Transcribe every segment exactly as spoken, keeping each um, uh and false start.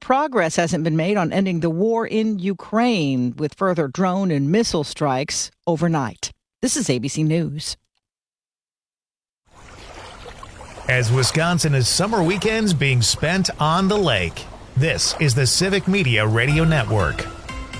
progress hasn't been made on ending the war in Ukraine, with further drone and missile strikes overnight. This is A B C News. As Wisconsin's summer weekends being spent on the lake, this is the Civic Media Radio Network.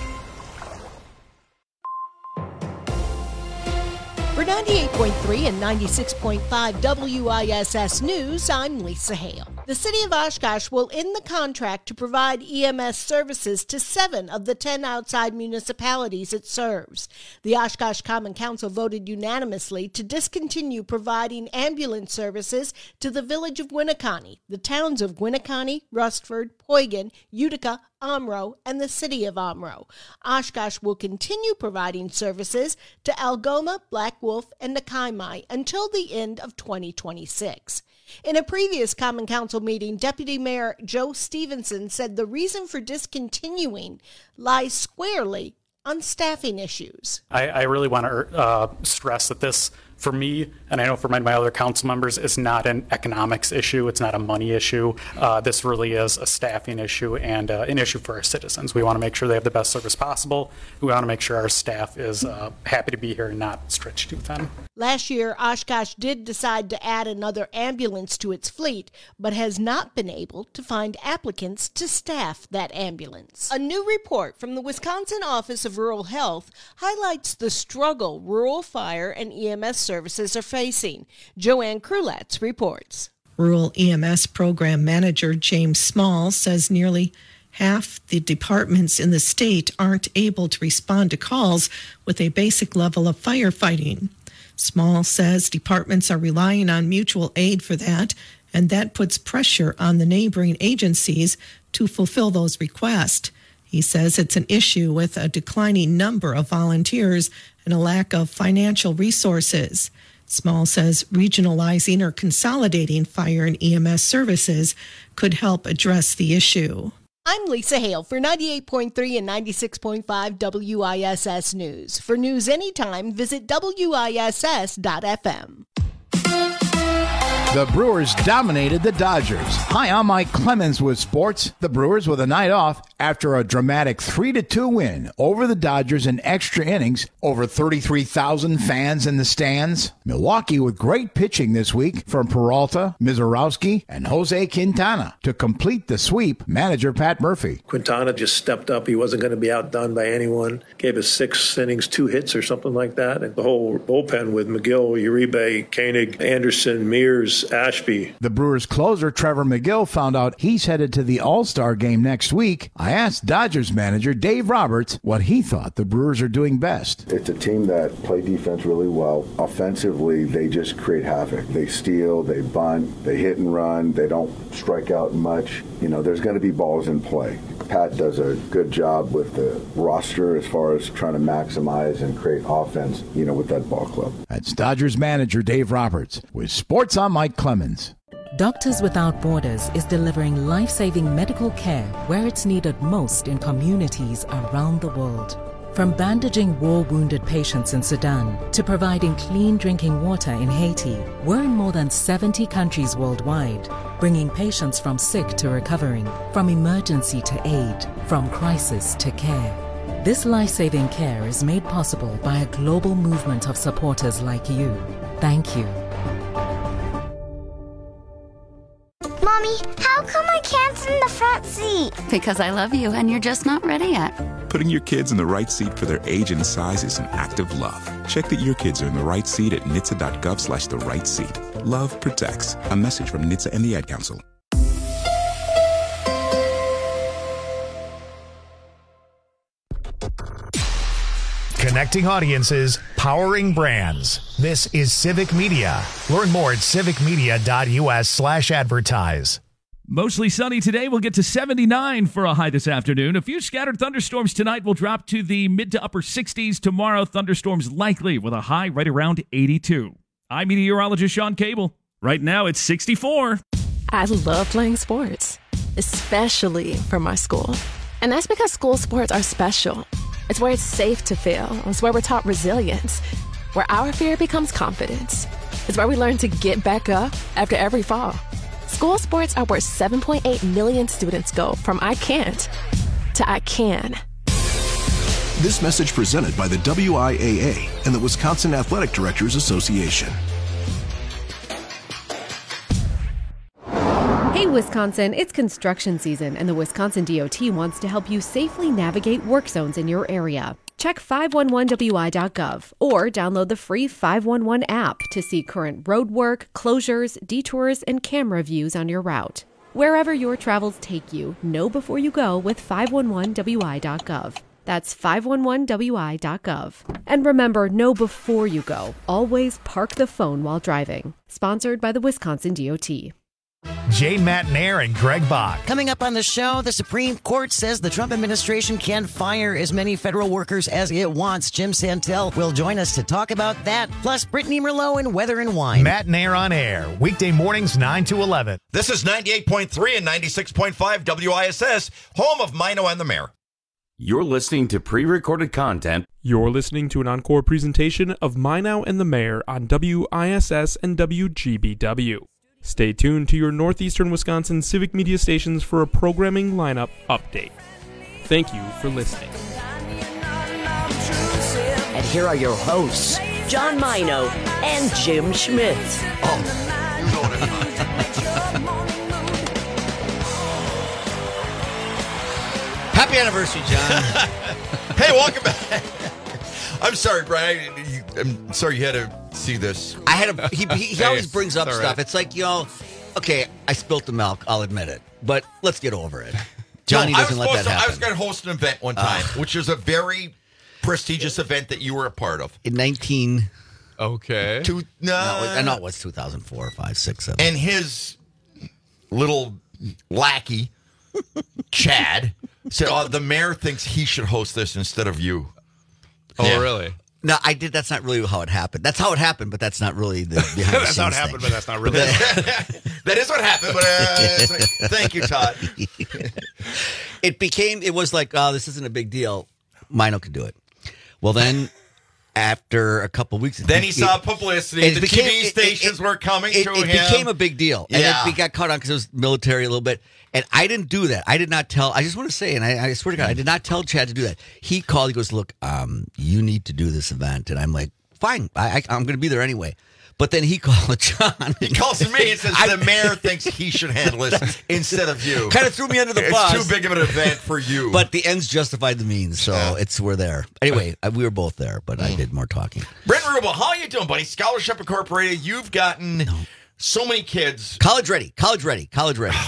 For ninety-eight point three and ninety-six point five W I S S News, I'm Lisa Hale. The City of Oshkosh will end the contract to provide E M S services to seven of the ten outside municipalities it serves. The Oshkosh Common Council voted unanimously to discontinue providing ambulance services to the village of Winneconne, the towns of Winneconne, Rustford, Huygen, Utica, Omro, and the city of Omro. Oshkosh will continue providing services to Algoma, Black Wolf, and Nakai until the end of twenty twenty-six. In a previous Common Council meeting, Deputy Mayor Joe Stevenson said the reason for discontinuing lies squarely on staffing issues. I, I really want to uh, stress that this, for me, and I know for my, my other council members, is not an economics issue. It's not a money issue. Uh, this really is a staffing issue and uh, an issue for our citizens. We want to make sure they have the best service possible. We want to make sure our staff is uh, happy to be here and not stretched too thin. Last year, Oshkosh did decide to add another ambulance to its fleet, but has not been able to find applicants to staff that ambulance. A new report from the Wisconsin Office of Rural Health highlights the struggle rural fire and E M S services are facing. Joanne Krulatz reports. Rural E M S Program Manager James Small says nearly half the departments in the state aren't able to respond to calls with a basic level of firefighting. Small says departments are relying on mutual aid for that, and that puts pressure on the neighboring agencies to fulfill those requests. He says it's an issue with a declining number of volunteers and a lack of financial resources. Small says regionalizing or consolidating fire and E M S services could help address the issue. I'm Lisa Hale for ninety-eight point three and ninety-six point five W I S S News. For news anytime, visit W I S S dot F M. The Brewers dominated the Dodgers. Hi, I'm Mike Clemens with sports. The Brewers with a night off after a dramatic three to two win over the Dodgers in extra innings. Over thirty-three thousand fans in the stands. Milwaukee with great pitching this week from Peralta, Mizorowski, and Jose Quintana. To complete the sweep, manager Pat Murphy. Quintana just stepped up. He wasn't going to be outdone by anyone. Gave us six innings, two hits or something like that. And the whole bullpen with McGill, Uribe, Koenig, Anderson, Mears, Ashby. The Brewers closer, Trevor McGill, found out he's headed to the All-Star game next week. I asked Dodgers manager Dave Roberts what he thought the Brewers are doing best. It's a team that play defense really well. Offensively, they just create havoc. They steal, they bunt, they hit and run. They don't strike out much. You know, there's going to be balls in play. Pat does a good job with the roster as far as trying to maximize and create offense, you know, with that ball club. That's Dodgers manager Dave Roberts. With Sports, I'm Mike Clemens. Doctors Without Borders is delivering life-saving medical care where it's needed most in communities around the world. From bandaging war-wounded patients in Sudan to providing clean drinking water in Haiti, we're in more than seventy countries worldwide, bringing patients from sick to recovering, from emergency to aid, from crisis to care. This life-saving care is made possible by a global movement of supporters like you. Thank you. Mommy, how come I can't sit in the front seat? Because I love you and you're just not ready yet. Putting your kids in the right seat for their age and size is an act of love. Check that your kids are in the right seat at N H T S A dot gov slash the right seat. Love protects. A message from N H T S A and the Ad Council. Connecting audiences, powering brands. This is Civic Media. Learn more at civic media dot U S slash advertise. Mostly sunny today. We'll get to seventy-nine for a high this afternoon. A few scattered thunderstorms tonight will drop to the mid to upper sixties. Tomorrow, thunderstorms likely with a high right around eighty-two. I'm meteorologist Sean Cable. Right now, it's sixty-four. I love playing sports, especially for my school. And that's because school sports are special. It's where it's safe to fail. It's where we're taught resilience, where our fear becomes confidence. It's where we learn to get back up after every fall. School sports are where seven point eight million students go from I can't to I can. This message presented by the W I A A and the Wisconsin Athletic Directors Association. Hey Wisconsin, it's construction season and the Wisconsin D O T wants to help you safely navigate work zones in your area. Check five one one W I dot gov or download the free five one one app to see current road work, closures, detours, and camera views on your route. Wherever your travels take you, know before you go with five one one W I dot gov. That's five one one W I dot gov. And remember, know before you go. Always park the phone while driving. Sponsored by the Wisconsin D O T. Jay Matnair and Greg Bach. Coming up on the show, the Supreme Court says the Trump administration can fire as many federal workers as it wants. Jim Santel will join us to talk about that. Plus, Brittany Merlot and Weather and Wine. Matnair on air, weekday mornings nine to eleven. This is ninety-eight point three and ninety-six point five W I S S, home of Mino and the Mayor. You're listening to pre-recorded content. You're listening to an encore presentation of Mino and the Mayor on W I S S and W G B W. Stay tuned to your Northeastern Wisconsin Civic Media stations for a programming lineup update. Thank you for listening. And here are your hosts, John Mino and Jim Schmidt. Oh, you know what I'm Happy anniversary, John. Hey, welcome back. I'm sorry, Brian. I'm sorry you had to see this. I had a. He, he, he always brings up All right. stuff. It's like, you know, okay, I spilt the milk. I'll admit it, but let's get over it. Johnny no, doesn't let that to, happen. I was going to host an event one time, uh, which was a very prestigious event that you were a part of. In nineteen. Okay. Two, no, I know it was two thousand four, five, six, seven. And his little lackey, Chad, said, "Oh, the mayor thinks he should host this instead of you." Oh, yeah. really? No, I did. That's not really how it happened. That's how it happened, but that's not really the behind the That's scenes how it happened, thing. but that's not really. That is what happened. But uh, thank you, Todd. It became. It was like, oh, this isn't a big deal. Mino could do it. Well, then. After a couple of weeks, then he it, saw publicity. it The became, T V stations it, it, were coming it, to it him. It became a big deal, and yeah. it, it got caught on because it was military a little bit. And I didn't do that. I did not tell. I just want to say, and I, I swear to God, I did not tell Chad to do that. He called. He goes, "Look, um, you need to do this event," and I'm like, "Fine, I, I, I'm going to be there anyway." But then he called John. He calls me and says I, the mayor thinks he should handle this instead of you. Kind of threw me under the it's bus. It's too big of an event for you. But the ends justified the means, so yeah. it's we're there. Anyway, we were both there, but I did more talking. Brent Rubel, how are you doing, buddy? Scholarship Incorporated. You've gotten no. so many kids. College ready. College ready. College ready.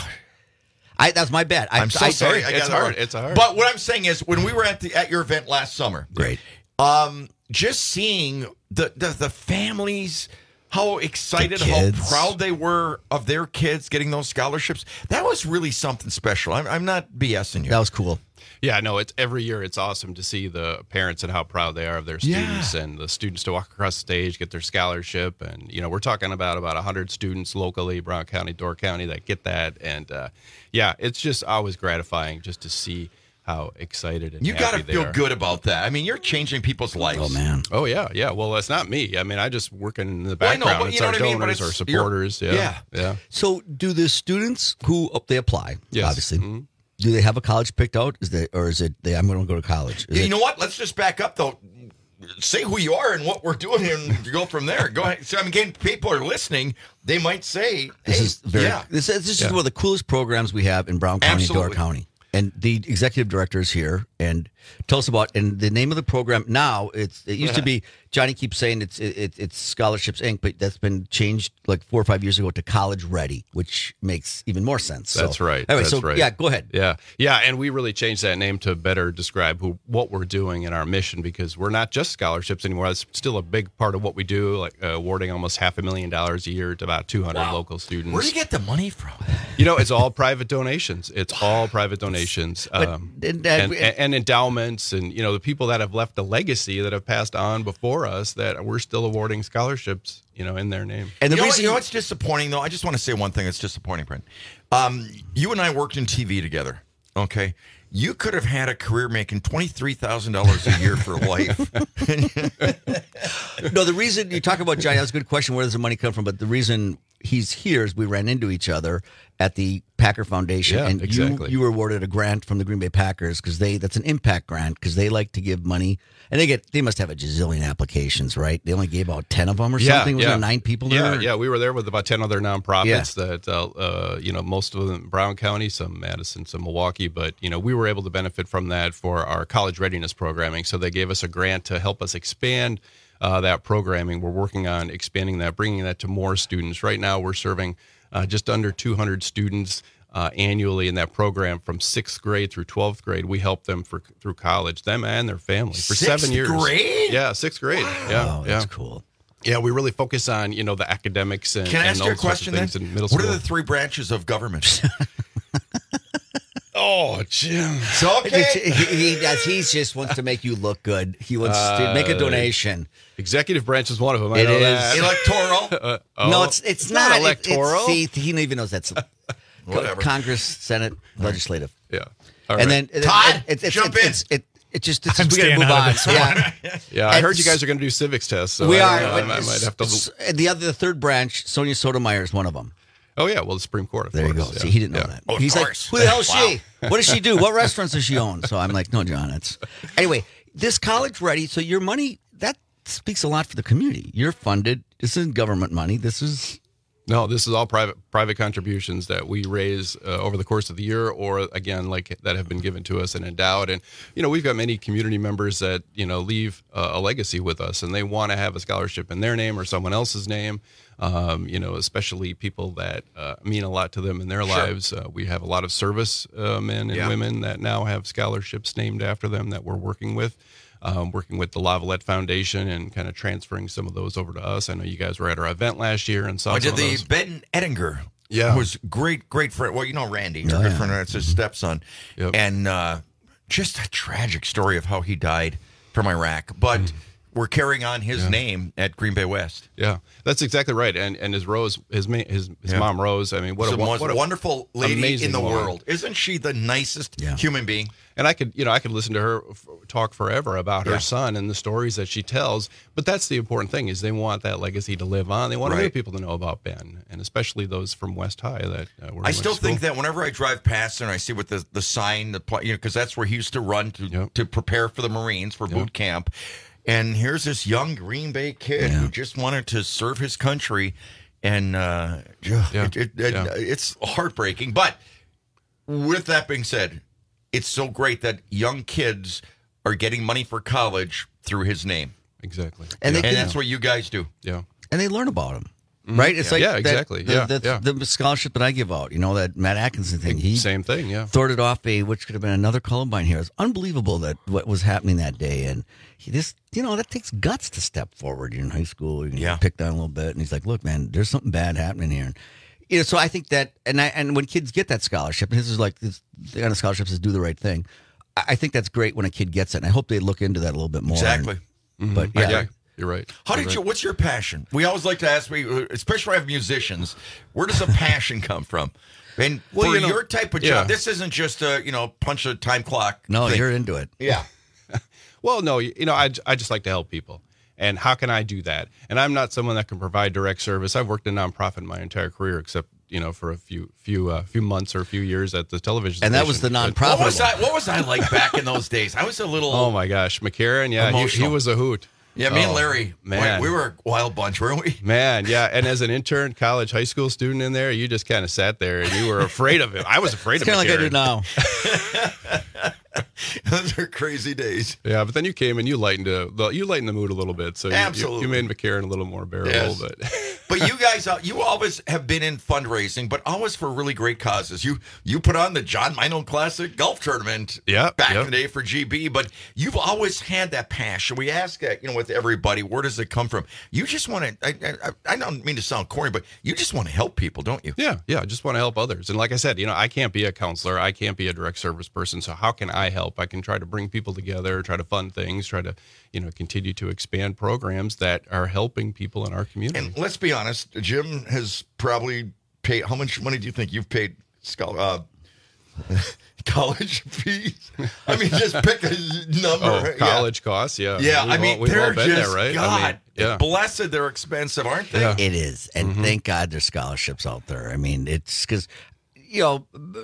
I, that's my bad. I, I'm so I, sorry. I, I it's got hard. It's hard. But what I'm saying is, when we were at the at your event last summer, great. Um, just seeing the the, the families. How excited, how proud they were of their kids getting those scholarships. That was really something special. I'm, I'm not BSing you. That was cool. Yeah, no, it's every year it's awesome to see the parents and how proud they are of their students yeah. and the students to walk across the stage, get their scholarship. And, you know, we're talking about about one hundred students locally, Brown County, Door County, that get that. And, uh, yeah, it's just always gratifying just to see how excited and you happy got to they feel are. good about that. I mean, you're changing people's lives. Oh, man. Oh, yeah, yeah. Well, it's not me. I mean, I just work in the Well, I know, background. but it's you know our what I mean? But donors, it's- our supporters. Yeah, yeah. yeah. So, do the students who oh, they apply, Yes. obviously, Mm-hmm. do they have a college picked out? Is they or is it they? I'm going to go to college. Is Yeah, it, you know what? Let's just back up, though. Say who you are and what we're doing and go from there. Go ahead. So, I mean, again, people are listening. They might say, hey, This is very. yeah. This, this is Yeah. one of the coolest programs we have in Brown County, Absolutely. Door County. And the executive director is here, and tell us about. And the name of the program now, it's it used to be. Johnny keeps saying it's it, it's Scholarships Incorporated, but that's been changed like four or five years ago to College Ready, which makes even more sense. So, That's right. Anyway, That's so right. yeah, go ahead. Yeah, yeah, and we really changed that name to better describe who, what we're doing in our mission, because we're not just scholarships anymore. That's still a big part of what we do, like uh, awarding almost half a million dollars a year to about two hundred Wow. local students. Where do you get the money from? You know, it's all private donations. It's all private donations, um, and, uh, and, we- and, and endowments, and you know the people that have left a legacy that have passed on before us that we're still awarding scholarships, you know, in their name. And the you know, reason what, you know what's disappointing, though? I just want to say one thing that's disappointing, Brent. Um, you and I worked in T V together, okay? You could have had a career making twenty-three thousand dollars a year for life. No, the reason you talk about Johnny, that's a good question. Where does the money come from? But the reason he's here as we ran into each other at the Packer Foundation, Yeah, and exactly. you you were awarded a grant from the Green Bay Packers because they that's an impact grant because they like to give money, and they get they must have a gazillion applications, right? They only gave out ten of them or something. Was there nine people there? Yeah, yeah, we were there with about ten other nonprofits yeah. that uh, uh, you know, most of them in Brown County, some Madison, some Milwaukee, but you know, we were able to benefit from that for our college readiness programming. So they gave us a grant to help us expand uh, that programming. We're working on expanding that, bringing that to more students. Right now, we're serving uh, just under two hundred students uh, annually in that program from sixth grade through twelfth grade. We help them for through college, them and their family for sixth seven years. Grade? Yeah, sixth grade. Wow, yeah, that's yeah. cool. Yeah, we really focus on, you know, the academics and, Can I and ask those you a sorts of question then? things in middle What school. are the three branches of government? Oh, Jim. So, okay. He, he, he does. He just wants to make you look good. He wants to make a donation. Executive branch is one of them. I It know is. that. Electoral? Uh, oh. No, it's it's, It's not, not It- it's- electoral. see, he even knows that's Whatever. Congress, Senate, legislative. Yeah. And All right. then it- Todd, it, it, it's jump it's, in. It's, it, it just it's I'm just, we gotta staying move out of on. this Yeah. yeah, I heard you It's- guys are going to do civics tests. So we I, are. don't know, I, but I might have to. s- the other, the third branch, Sonia Sotomayor is one of them. Oh yeah, well the Supreme Court. Of There you go. course. See, yeah. he didn't know Yeah. that. Oh, of He's course. like, who the hell is Wow. she? What does she do? What restaurants does she own? So I'm like, no, John. It's anyway. This college ready. So your money that speaks a lot for the community. You're funded. This isn't government money. This is No, this is all private private contributions that we raise uh, over the course of the year, or again, like that have been given to us and endowed. And you know, we've got many community members that you know leave uh, a legacy with us, and they want to have a scholarship in their name or someone else's name. Um, you know, especially people that uh, mean a lot to them in their Sure. lives. Uh, we have a lot of service uh, men and Yeah. women that now have scholarships named after them that we're working with. Um, working with the Lavalette Foundation and kind of transferring some of those over to us. I know you guys were at our event last year and saw I some did of the those. Ben Ettinger. Yeah. Who was great, great friend. Well, you know Randy, Oh, our good yeah. friend. That's his stepson. Yep. And uh, just a tragic story of how he died from Iraq. But Mm. we're carrying on his name at Green Bay West. Yeah, that's exactly right. And and his Rose, his ma- his his Yeah. mom Rose. I mean, what What a, a, won- most what a wonderful lady amazing in the woman. world. Isn't she the nicest Yeah. human being? And I could, you know, I could listen to her f- talk forever about her Yeah. son and the stories that she tells. But that's the important thing: is they want that legacy to live on. They want Right. other people to know about Ben, and especially those from West High that uh, were. I still think that whenever I drive past and I see what the the sign, the pl- you know, because that's where he used to run to Yep. to prepare for the Marines for Yep. boot camp. And here's this young Green Bay kid Yeah. who just wanted to serve his country, and uh, Yeah. it, it, it, Yeah. it's heartbreaking. But with that being said, it's so great that young kids are getting money for college through his name, exactly, and and they that's what you guys do. yeah. and they learn about him. Right? It's Yeah. like Yeah, that- exactly. The, Yeah, the, yeah. the scholarship that I give out, you know, that Matt Atkinson thing. He Same thing, yeah. thwarted off a which could have been another Columbine here. It's unbelievable that what was happening that day, and he just, you know, that takes guts to step forward. You're in high school, you Yeah. get picked on a little bit, and he's like, "Look, man, there's something bad happening here." And, you know, so I think that, and I and when kids get that scholarship, and this is like this, the kind of scholarships is do the right thing. I, I think that's great when a kid gets it, and I hope they look into that a little bit more. Exactly. And- but I- yeah, yeah, you're right. How You're did right. you? What's your passion? We always like to ask, we especially have musicians. Where does the passion come from? And Well, for you know, your type of yeah. job, this isn't just a you know punch a time clock. no, thing. you're into it. Yeah. Well, no, you you know, I, I just like to help people. And how can I do that? And I'm not someone that can provide direct service. I've worked in nonprofit my entire career, except, you know, for a few few uh, few months or a few years at the television And that was station. the But- nonprofit. What was I? What was I like back in those days? I was a little. Oh, my gosh. McCarran, yeah, he, he Emotional. was a hoot. Yeah, me and Oh, Larry, man. we were a wild bunch, weren't we? Man, yeah. And as an intern, college, high school student in there, you just kind of sat there and you were afraid of him. I was afraid It's of kind of like I do McCarran. now. Those are crazy days. Yeah, but then you came and you lightened the you lightened the mood a little bit. So you, you, Absolutely. you made McCarran a little more bearable. Yes. But But you guys, uh, you always have been in fundraising, but always for really great causes. You you put on the John Mino Classic Golf Tournament Yeah, back yep. in the day for G B, but you've always had that passion. We ask that, you know, with everybody, where does it come from? You just want to, I, I, I don't mean to sound corny, but you just want to help people, don't you? Yeah, yeah, I just want to help others. And like I said, you know, I can't be a counselor. I can't be a direct service person. So how can I help? I can try to bring people together, try to fund things, try to, you know, continue to expand programs that are helping people in our community. And let's be honest, Jim has probably paid, how much money do you think you've paid, Scal- uh, College fees. I mean, just pick a number. Oh, college yeah. costs, yeah. Yeah, We've I mean, all, we've they're all been just, there, right? God, I mean, yeah. blessed they're expensive, aren't they? Yeah. It is. And Mm-hmm. thank God there's scholarships out there. I mean, it's because, you know,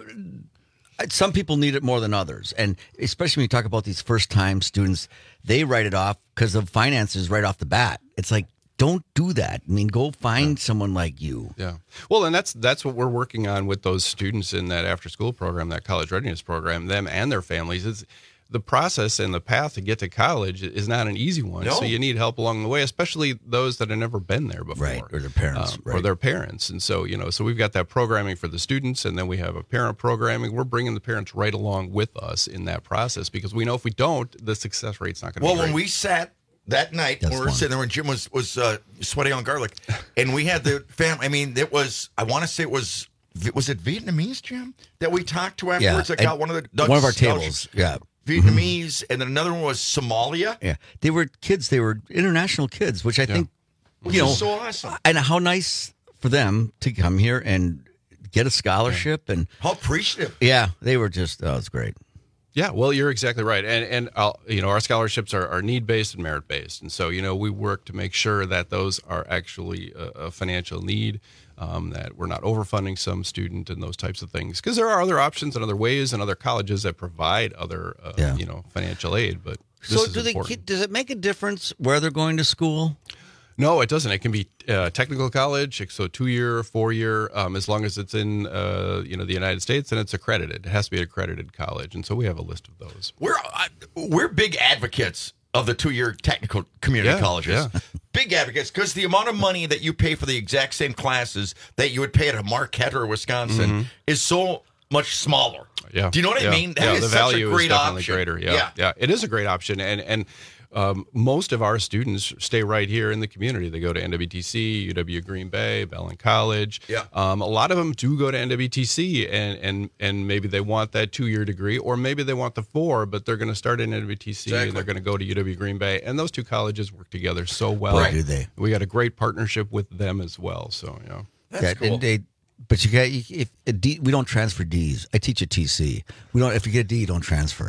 some people need it more than others. And especially when you talk about these first-time students, they write it off because of finances right off the bat. It's like, don't do that. I mean, go find someone like you. Yeah. Well, and that's that's what we're working on with those students in that after-school program, that college readiness program, them and their families. Is the process and the path to get to college is not an easy one. No. So you need help along the way, especially those that have never been there before. Right, or their parents. Um, right. Or their parents. And so, you know, so we've got that programming for the students, and then we have a parent programming. We're bringing the parents right along with us in that process because we know if we don't, the success rate's not going to Well, be great. when we sat that night, That's when we were fun. sitting there when Jim was, was uh, sweating on garlic, and we had the family, I mean, it was, I want to say it was, was it Vietnamese, Jim, that we talked to afterwards that and got one of the one of our scholarships? tables. Yeah. Vietnamese, and then another one was Somalia. Yeah, they were kids. They were international kids, which I think, Which you know, is so awesome. and how nice for them to come here and get a scholarship. And How appreciative. yeah, they were just, oh, it's great. Yeah, well, you're exactly right, and and uh, you know our scholarships are, are need based and merit based, and so you know we work to make sure that those are actually a, a financial need, um, that we're not overfunding some student and those types of things, because there are other options and other ways and other colleges that provide other uh, Yeah. you know financial aid, but this So is do they? important. Does it make a difference where they're going to school? No, it doesn't. It can be uh, technical college, so two year, four year, um, as long as it's in uh, you know the United States and it's accredited. It has to be an accredited college, and so we have a list of those. We're uh, we're big advocates of the two-year technical community Yeah, colleges. yeah. Big advocates because the amount of money that you pay for the exact same classes that you would pay at a Marquette or Wisconsin Mhm. is so much smaller. Yeah. Do you know what yeah. I mean? That yeah, is the such value a great is definitely option. greater. Yeah, Yeah. yeah, it is a great option, and and um, most of our students stay right here in the community. They go to N W T C, U W Green Bay, Bellin College. Yeah. Um, a lot of them do go to N W T C, and and and maybe they want that two year degree, or maybe they want the four, but they're going to start in N W T C Exactly. and they're going to go to U W Green Bay, and those two colleges work together so well. Boy, do they. We got a great partnership with them as well. So you know. That's Yeah, cool. and they, but you got if a D, we don't transfer D's. I teach at T C. We don't. If you get a D, you don't transfer.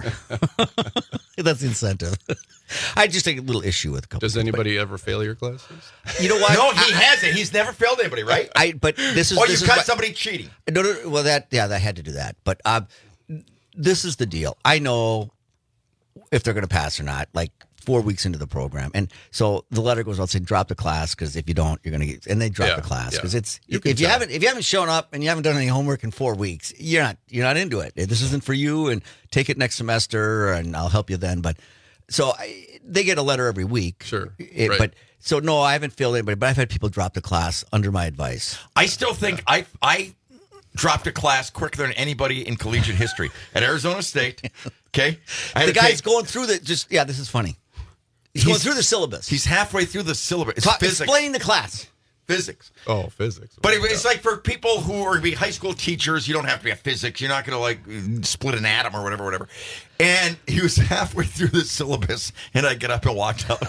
That's the incentive. I just take a little issue with a couple. Does things, anybody ever fail your classes? but You know what? No, he hasn't. He's never failed anybody, right? I. But this is. Or this you is caught what- somebody cheating. No, no, well, that yeah, that had to do that. But uh, this is the deal. I know if they're going to pass or not. Like four weeks into the program, and so the letter goes out saying drop the class because if you don't, you're going to get. And they drop Yeah, the class yeah. because it's You if can you tell. haven't if you haven't shown up and you haven't done any homework in four weeks, you're not you're not into it. This isn't for you. And take it next semester, and I'll help you then. But so I, they get a letter every week. Sure, It- right. But so no, I haven't failed anybody, but I've had people drop the class under my advice. I still think I I dropped a class quicker than anybody in collegiate history at Arizona State. Okay, I had The to guy's take- going through the just yeah. This is funny. He's, going through the syllabus. He's halfway through the syllabus. It's Ta- physics. Explain the class. Physics. Oh, physics. But it, it's like for people who are to be high school teachers, you don't have to be a physics. You're not going to like split an atom or whatever, whatever. And he was halfway through the syllabus, and I get up and walked out.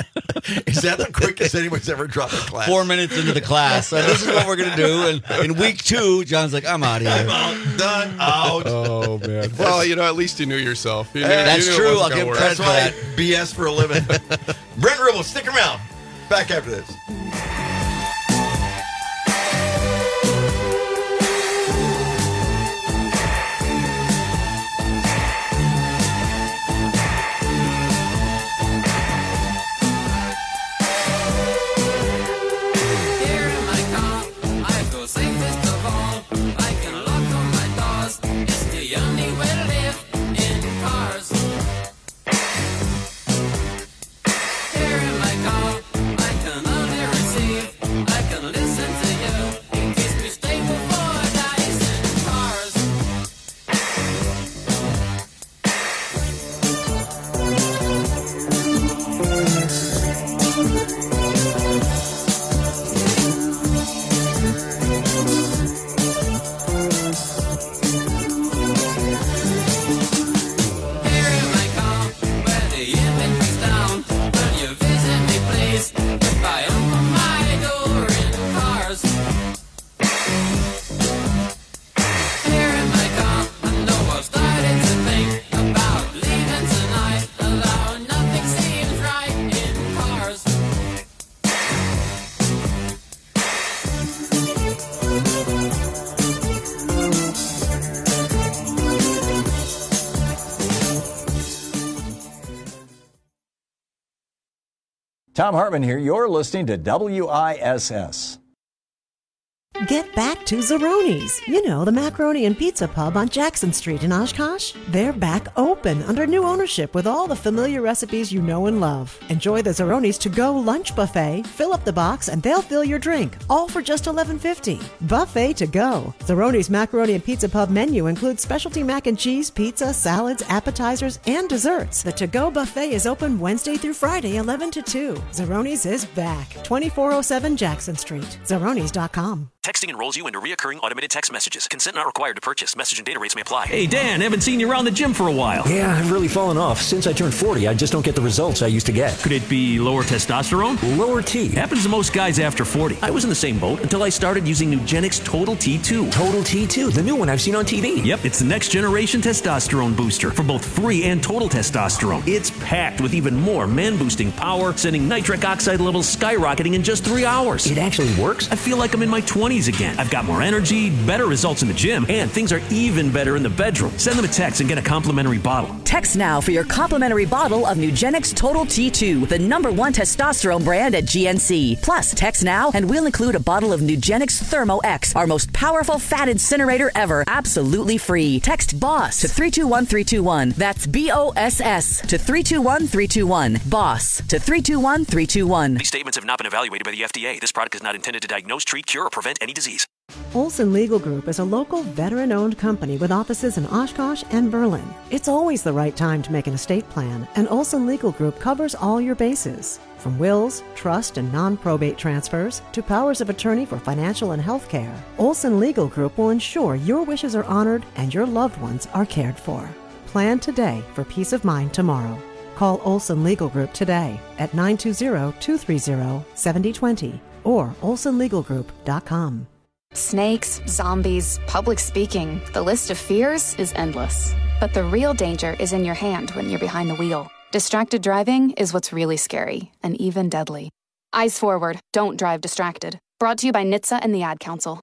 Is that the quickest anyone's ever dropped a class? Four minutes into the class. So this is what we're going to do. And in week two, John's like, I'm out of I'm here. out, done, out. Oh man. Well, you know, at least you knew yourself. You knew, That's you knew it true. wasn't I'll gonna give work. credit. That's why I B S for a living. Brent Ribble, stick around. Back after this. Here in my car, I go safest of all. I can lock all my doors. It's the only way to live in cars. Here in my car, I can only Tom Hartman here. You're listening to W I S S. Get back to Zeroni's. You know, the macaroni and pizza pub on Jackson Street in Oshkosh. They're back open under new ownership with all the familiar recipes you know and love. Enjoy the Zeroni's to-go lunch buffet. Fill up the box and they'll fill your drink, all for just eleven fifty. Buffet to go. Zeroni's macaroni and pizza pub menu includes specialty mac and cheese, pizza, salads, appetizers, and desserts. The to-go buffet is open Wednesday through Friday, eleven to two. Zeroni's is back. twenty-four oh seven Jackson Street. Zeronis dot com. Texting enrolls you into recurring automated text messages. Consent not required to purchase. Message and data rates may apply. Hey, Dan, haven't seen you around the gym for a while. Yeah, I've really fallen off. Since I turned forty, I just don't get the results I used to get. Could it be lower testosterone? Lower T. Happens to most guys after forty. I was in the same boat until I started using Nugenix Total T two. Total T two, the new one I've seen on T V. Yep, it's the next generation testosterone booster for both free and total testosterone. It's packed with even more man-boosting power, sending nitric oxide levels skyrocketing in just three hours. It actually works? I feel like I'm in my twenties again. I've got more energy, better results in the gym, and things are even better in the bedroom. Send them a text and get a complimentary bottle. Text now for your complimentary bottle of Nugenix Total T two, the number one testosterone brand at G N C. Plus, text now and we'll include a bottle of Nugenix Thermo X, our most powerful fat incinerator ever, absolutely free. Text BOSS to three two one three two one. That's B O S S to three two one three two one. BOSS to three two one three two one. These statements have not been evaluated by the F D A. This product is not intended to diagnose, treat, cure, or prevent any disease. Olson Legal Group is a local veteran-owned company with offices in Oshkosh and Berlin. It's always the right time to make an estate plan, and Olson Legal Group covers all your bases. From wills, trust, and non-probate transfers to powers of attorney for financial and health care, Olson Legal Group will ensure your wishes are honored and your loved ones are cared for. Plan today for peace of mind tomorrow. Call Olson Legal Group today at nine two zero, two three zero, seven zero two zero or olson legal group dot com. Snakes, zombies, public speaking, the list of fears is endless. But the real danger is in your hand when you're behind the wheel. Distracted driving is what's really scary and even deadly. Eyes forward, don't drive distracted. Brought to you by N H T S A and the Ad Council.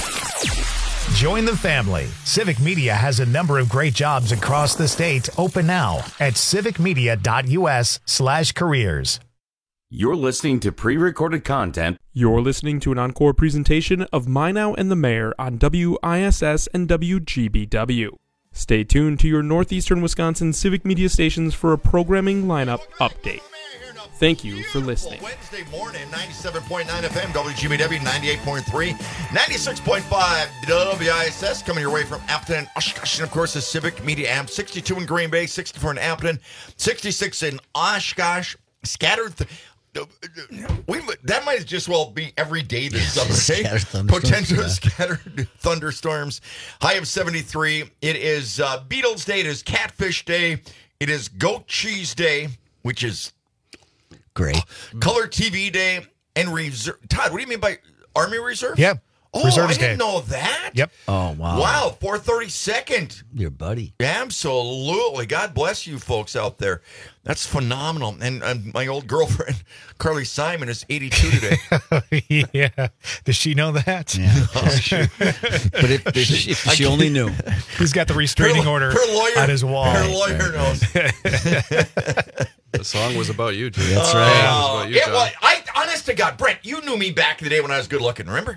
Join the family. Civic Media has a number of great jobs across the state open now at civicmedia.us slash careers. You're listening to pre-recorded content. You're listening to an encore presentation of My Now and the Mayor on W I S S and W G B W. Stay tuned to your Northeastern Wisconsin Civic Media stations for a programming lineup update. Thank you for listening. Wednesday morning, ninety-seven point nine F M, W G B W, ninety-eight point three, ninety-six point five W I S S, coming your way from Appleton and Oshkosh, and of course the Civic Media app, sixty-two in Green Bay, sixty-four in Appleton, sixty-six in Oshkosh, scattered... Th- We that might just well be every day this summer. Scattered Potential yeah. scattered thunderstorms. High of seventy-three. It is uh, Beatles Day. It is Catfish Day. It is Goat Cheese Day, which is great. Color T V Day and Reserve. Todd, what do you mean by Army Reserve? Yep. Oh, Reserves I didn't Day. know that. Yep. Oh, wow. Wow, four thirty-second. Your buddy. Absolutely. God bless you folks out there. That's phenomenal. And, and my old girlfriend, Carly Simon, is eighty-two today. Yeah. Does she know that? Yeah. Oh, shoot. But if, if, she, if she only knew. He's got the restraining her, order her lawyer, on his wall. Her lawyer knows. The song was about you, Jim. That's Uh, right. It was about you, yeah, John. well, I, honest to God, Brent, you knew me back in the day when I was good looking, remember?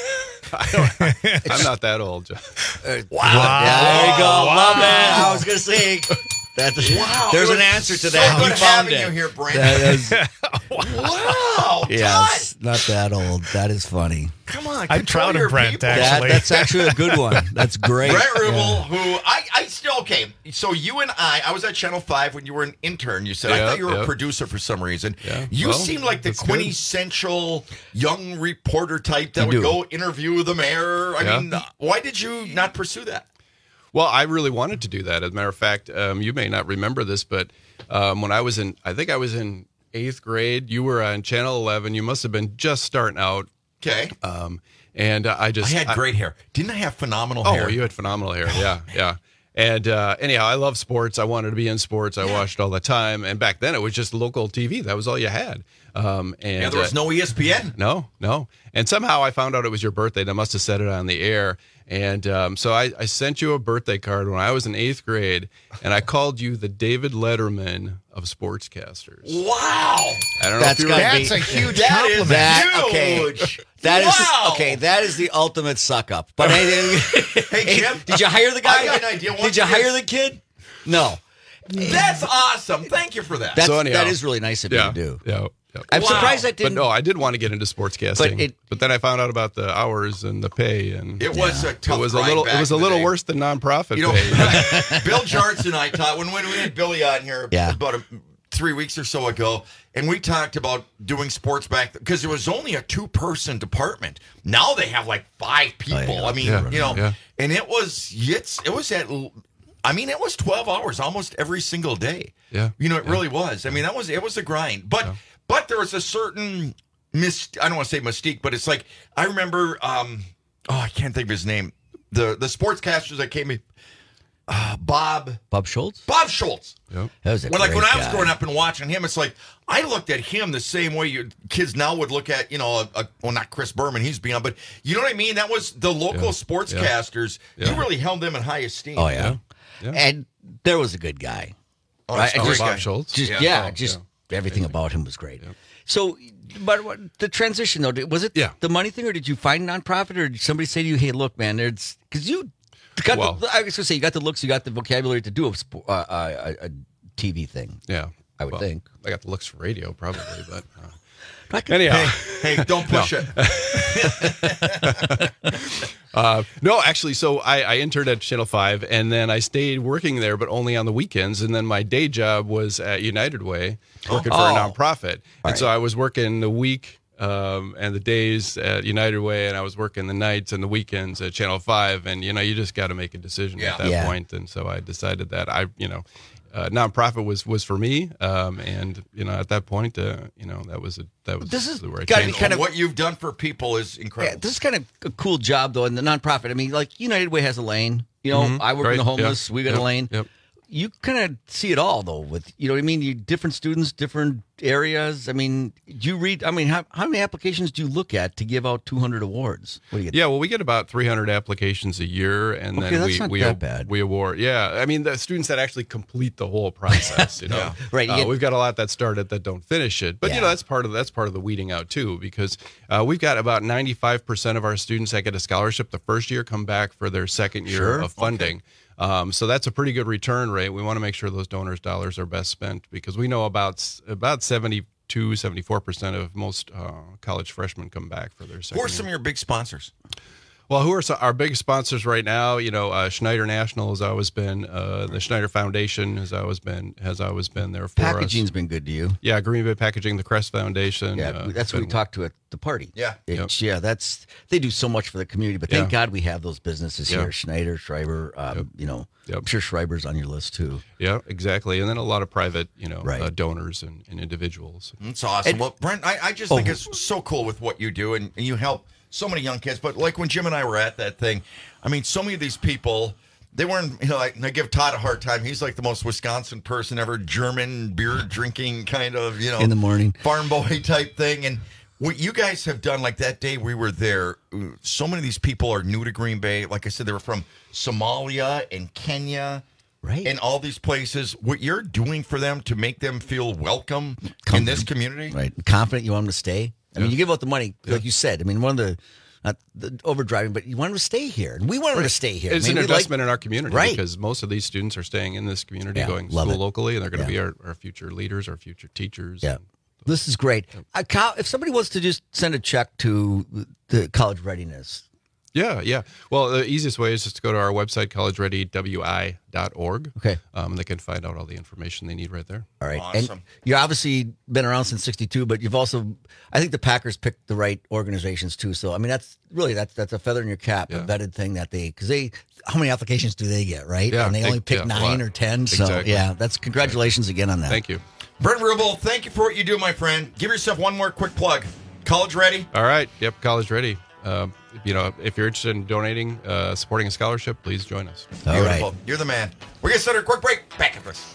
I'm not that old, John. Wow. Wow. Yeah, there you go. Wow. Love it. I was going to say, that's, Wow. there's It an was answer to so that. good You found having it. you here, Brent. That is, Wow. yes, not that old. That is funny. Come on. I'm control proud of your Brent, people. actually. That, that's actually a good one. That's great. Brent Rubel, Yeah. who I, I still, okay, so you and I, I was at Channel five when you were an intern, you said. I Yeah, thought you were yeah. a producer for some reason. Yeah, You well, seem like the that's good. quintessential young reporter type that You would do. go interview the mayor. I Yeah. mean, uh, why did you not pursue that? Well, I really wanted to do that. As a matter of fact, um, you may not remember this, but um, when I was in, I think I was in eighth grade, you were on Channel eleven. You must have been just starting out. Okay. Um, and uh, I just. I had great hair. Didn't I have phenomenal Oh, hair? you had phenomenal hair. Yeah, yeah. And uh, anyhow, I love sports. I wanted to be in sports. I watched all the time. And back then, it was just local T V. That was all you had. Um, and Yeah, there was uh, no E S P N. No, no. And somehow I found out it was your birthday, and I must have said it on the air. And um, so I, I sent you a birthday card when I was in eighth grade, and I called you the David Letterman of sportscasters. Wow. I don't know That's if you gotta were, be- That's a huge That compliment. is that, Huge. okay. That is Wow. okay. That is the ultimate suck up. But hey, Hey, Jim. did you hire the guy? I got an idea. Once Did you it hire is- the kid? No. That's awesome. Thank you for that. That's, So anyhow. that is really nice of yeah, you to do. yeah, yeah. I'm Wow. surprised that But didn't. no, I did want to get into sportscasting. But it- but then I found out about the hours and the pay, and It was a tough it was a grind little back it was a in the little day. worse than nonprofit You know, pay. Bill Jarts and I talked when, when we had Billy on here Yeah. about a, three weeks or so ago, and we talked about doing sports back because it was only a two-person department. Now they have like five people. Oh, yeah. I mean, Yeah. you know, Yeah. and it was it's it was at. I mean, it was twelve hours almost every single day. Yeah. You know, it Yeah. really was. I mean, that was it was a grind. But Yeah. but there was a certain mis I don't want to say mystique, but it's like I remember um oh, I can't think of his name. The the sportscasters that came in uh, Bob Bob Schultz? Bob Schultz. Yep. That was a When like when great I was guy. growing up and watching him, it's like I looked at him the same way your kids now would look at, you know, a, a, well, not Chris Berman, he's beyond, but you know what I mean? That was the local Yeah. sportscasters. Yeah. You really held them in high esteem. Oh yeah. Yeah. And there was a good guy. Oh, Right? that's a And great just, guy. Bob Schultz. just Yeah. yeah, Oh, just yeah. everything about him was great. So, but what, the transition though, did- was it Yeah. the money thing, or did you find nonprofit, or did somebody say to you, "Hey, look, man, there's because you got Well- the, I was gonna say you got the looks, you got the vocabulary to do a, spo- uh, uh, a, a T V thing." Yeah, I would Well, think. I got the looks for radio, probably, but uh, I can- anyhow. Hey, hey, don't push it. Uh, no, actually, so I, I interned at Channel five, and then I stayed working there, but only on the weekends. And then my day job was at United Way, working for a Oh. nonprofit. And so I was working the week um, and the days at United Way, and I was working the nights and the weekends at Channel five. And, you know, you just got to make a decision Yeah. at that Yeah. point. And so I decided that I, you know, uh, nonprofit was was for me. Um, and, you know, at that point, uh, you know, that was a, that was This is where I gotta be changed. kind of- what you've done for people is Yeah, incredible. this is kind of a cool job though in the nonprofit. I mean, like United Way has a lane. You know, Mhm. I work Right. in the homeless. Yep. We got Yep. a lane. Yep. You kind of see it all though. With you know what I mean. You different students, different areas. I mean, do you read? I mean, how how many applications do you look at to give out two hundred awards? What do you get? Yeah, well, we get about three hundred applications a year, and Okay, then that's we not we, that bad. we award. Yeah, I mean the students that actually complete the whole process. You know, Yeah. Right, you Uh, get- we've got a lot that started that don't finish it, but you Yeah. know that's part of that's part of the weeding out too, because uh, we've got about ninety-five percent of our students that get a scholarship the first year come back for their second year Sure. of funding. Um, so that's a pretty good return rate. We want to make sure those donors' dollars are best spent because we know about s- about seventy-two, seventy-four percent of most uh, college freshmen come back for their second Who are year. some of your big sponsors? Well, who are so- our big sponsors right now? You know, uh, Schneider National has always been, uh, the Schneider Foundation has always been has always been there for Packaging's us. been good to you. Yeah, Green Bay Packaging, the Crest Foundation. Yeah, uh, that's what we been- talked to at the party. Yeah. It's, yeah, that's they do so much for the community. But thank Yeah. God we have those businesses Yeah. here. Schneider, Schreiber. Um, You know, Yep. I'm sure Schreiber's on your list too. Yeah, exactly. And then a lot of private, you know, Right. uh, donors and, and individuals. That's awesome. And- well, Brent, I, I just Oh. think it's so cool with what you do, and, and you help so many young kids. But like when Jim and I were at that thing, I mean, so many of these people, they weren't, you know, like, and I give Todd a hard time. He's like the most Wisconsin person ever, German beer drinking kind of, you know, In the morning. farm boy type thing. And what you guys have done, like that day we were there, uh, so many of these people are new to Green Bay. Like I said, they were from Somalia and Kenya. Right. And all these places, what you're doing for them to make them feel welcome in this community. Right. Confident you want them to stay. I mean, you give out the money, like you said. I mean, one of the, not the overdriving, but you want them to stay here. And we want them to stay here. It's I mean, an we like- investment in our community Right. because most of these students are staying in this community, Yeah, going to love school it. locally, and they're going to Yeah. be our, our future leaders, our future teachers. Yeah. This is great. Uh, Kyle, if somebody wants to just send a check to the college readiness, Yeah, yeah. Well, the easiest way is just to go to our website, college ready w i dot org. Okay. Um, and they can find out all the information they need right there. all right. Awesome. And you've obviously been around since sixty-two, but you've also, I think the Packers picked the right organizations too. So, I mean, that's really, that's that's a feather in your cap, a Yeah. vetted thing that they, because they, how many applications do they get, right? Yeah, and they they- only pick yeah, a nine lot. or ten. So, Exactly. yeah, that's congratulations again on that. Thank you. Brent Rubel, thank you for what you do, my friend. Give yourself one more quick plug. College ready? All right. Yep. College ready. Um, you know, if you're interested in donating, uh, supporting a scholarship, please join us. All Beautiful. right. You're the man. We're going to set a quick break. Back at this.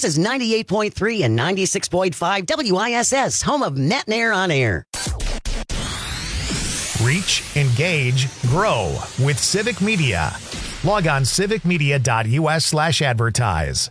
This is ninety-eight point three and ninety-six point five W I S S, home of Net and Air on Air. Reach, engage, grow with Civic Media. Log on civicmedia.us slash advertise.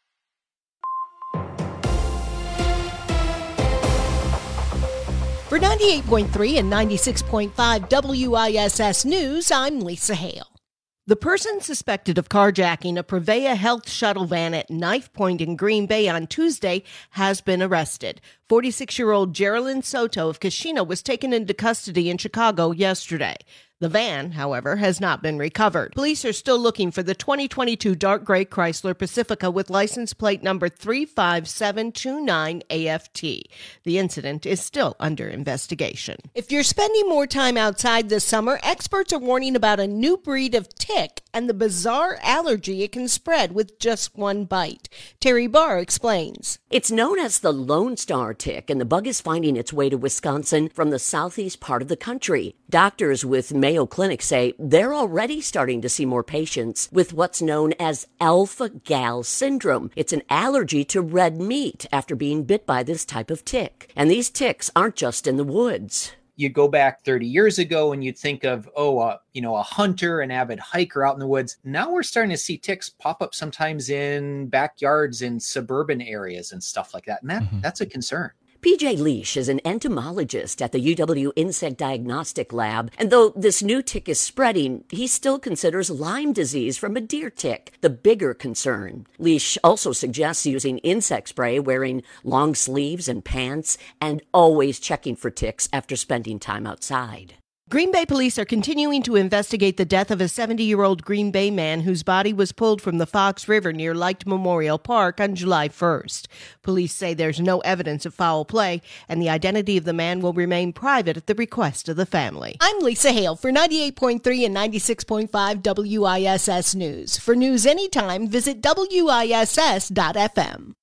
For ninety-eight point three and ninety-six point five W I S S News, I'm Lisa Hale. The person suspected of carjacking a Prevea Health shuttle van at Knife Point in Green Bay on Tuesday has been arrested. forty-six-year-old Geraldine Soto of Kashina was taken into custody in Chicago yesterday. The van, however, has not been recovered. Police are still looking for the twenty twenty-two dark gray Chrysler Pacifica with license plate number three five seven two nine A F T. The incident is still under investigation. If you're spending more time outside this summer, experts are warning about a new breed of tick and the bizarre allergy it can spread with just one bite. Terry Barr explains. It's known as the Lone Star tick, and the bug is finding its way to Wisconsin from the southeast part of the country. Doctors with Mayo Clinic say they're already starting to see more patients with what's known as alpha-gal syndrome. It's an allergy to red meat after being bit by this type of tick. And these ticks aren't just in the woods. You go back thirty years ago and you'd think of, oh, uh, you know, a hunter, an avid hiker out in the woods. Now we're starting to see ticks pop up sometimes in backyards in suburban areas and stuff like that. And that, mm-hmm. that's a concern. P J Leash is an entomologist at the U W Insect Diagnostic Lab, and though this new tick is spreading, he still considers Lyme disease from a deer tick the bigger concern. Leash also suggests using insect spray, wearing long sleeves and pants, and always checking for ticks after spending time outside. Green Bay police are continuing to investigate the death of a seventy-year-old Green Bay man whose body was pulled from the Fox River near Light Memorial Park on July first. Police say there's no evidence of foul play, and the identity of the man will remain private at the request of the family. I'm Lisa Hale for ninety-eight point three and ninety-six point five W I S S News. For news anytime, visit W I S S dot F M.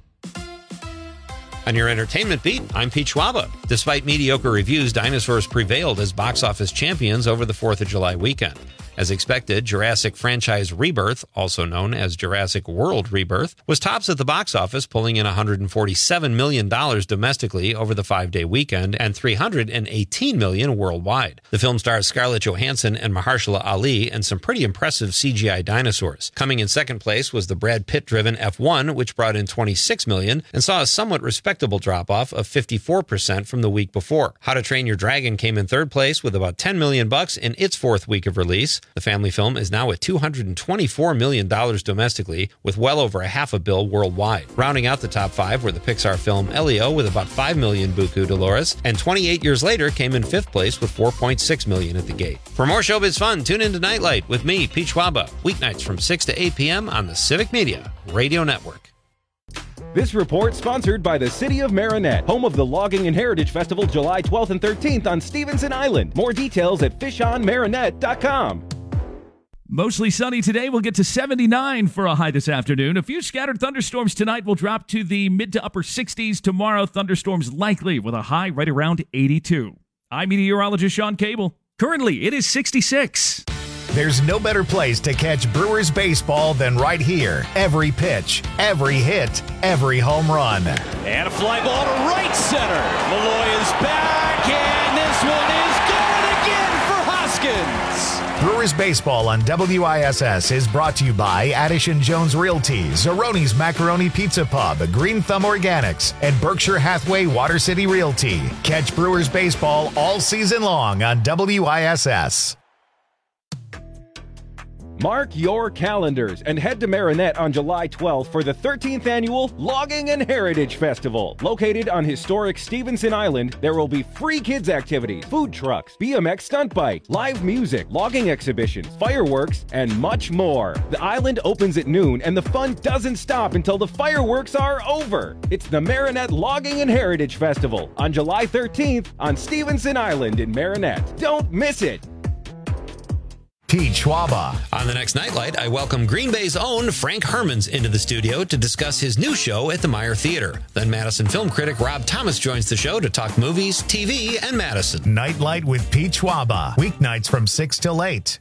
On your entertainment beat, I'm Pete Schwaba. Despite mediocre reviews, dinosaurs prevailed as box office champions over the fourth of July weekend. As expected, Jurassic franchise Rebirth, also known as Jurassic World Rebirth, was tops at the box office, pulling in one hundred forty-seven million dollars domestically over the five-day weekend and three hundred eighteen million dollars worldwide. The film stars Scarlett Johansson and Mahershala Ali and some pretty impressive C G I dinosaurs. Coming in second place was the Brad Pitt-driven F one, which brought in twenty-six million dollars and saw a somewhat respectable drop-off of fifty-four percent from the week before. How to Train Your Dragon came in third place with about ten million bucks in its fourth week of release. The family film is now at two hundred twenty-four million dollars domestically, with well over a half a bill worldwide. Rounding out the top five were the Pixar film Elio with about five million Buku Dolores, and twenty-eight years later came in fifth place with four point six million at the gate. For more showbiz fun, tune into Nightlight with me, Pete Schwaba, weeknights from six to eight p.m. on the Civic Media Radio Network. This report sponsored by the City of Marinette, home of the Logging and Heritage Festival July twelfth and thirteenth on Stevenson Island. More details at fish on marinette dot com. Mostly sunny today. We'll get to seventy-nine for a high this afternoon. A few scattered thunderstorms tonight will drop to the mid to upper sixties tomorrow. Thunderstorms likely with a high right around eighty-two. I'm meteorologist Sean Cable. Currently, it is sixty-six. There's no better place to catch Brewers baseball than right here. Every pitch, every hit, every home run. And a fly ball to right center. Malloy is back, and this one is gone again for Hoskins. Brewers baseball on W I S S is brought to you by Addison Jones Realty, Zeroni's Macaroni Pizza Pub, Green Thumb Organics, and Berkshire Hathaway Water City Realty. Catch Brewers baseball all season long on W I S S. Mark your calendars and head to Marinette on July twelfth for the thirteenth Annual Logging and Heritage Festival. Located on historic Stevenson Island, there will be free kids activities, food trucks, B M X stunt bike, live music, logging exhibitions, fireworks, and much more. The island opens at noon and the fun doesn't stop until the fireworks are over. It's the Marinette Logging and Heritage Festival on July thirteenth on Stevenson Island in Marinette. Don't miss it. Pete Schwaba. On the next Nightlight, I welcome Green Bay's own Frank Hermans into the studio to discuss his new show at the Meyer Theater. Then Madison film critic Rob Thomas joins the show to talk movies, T V, and Madison. Nightlight with Pete Schwaba. Weeknights from six till eight.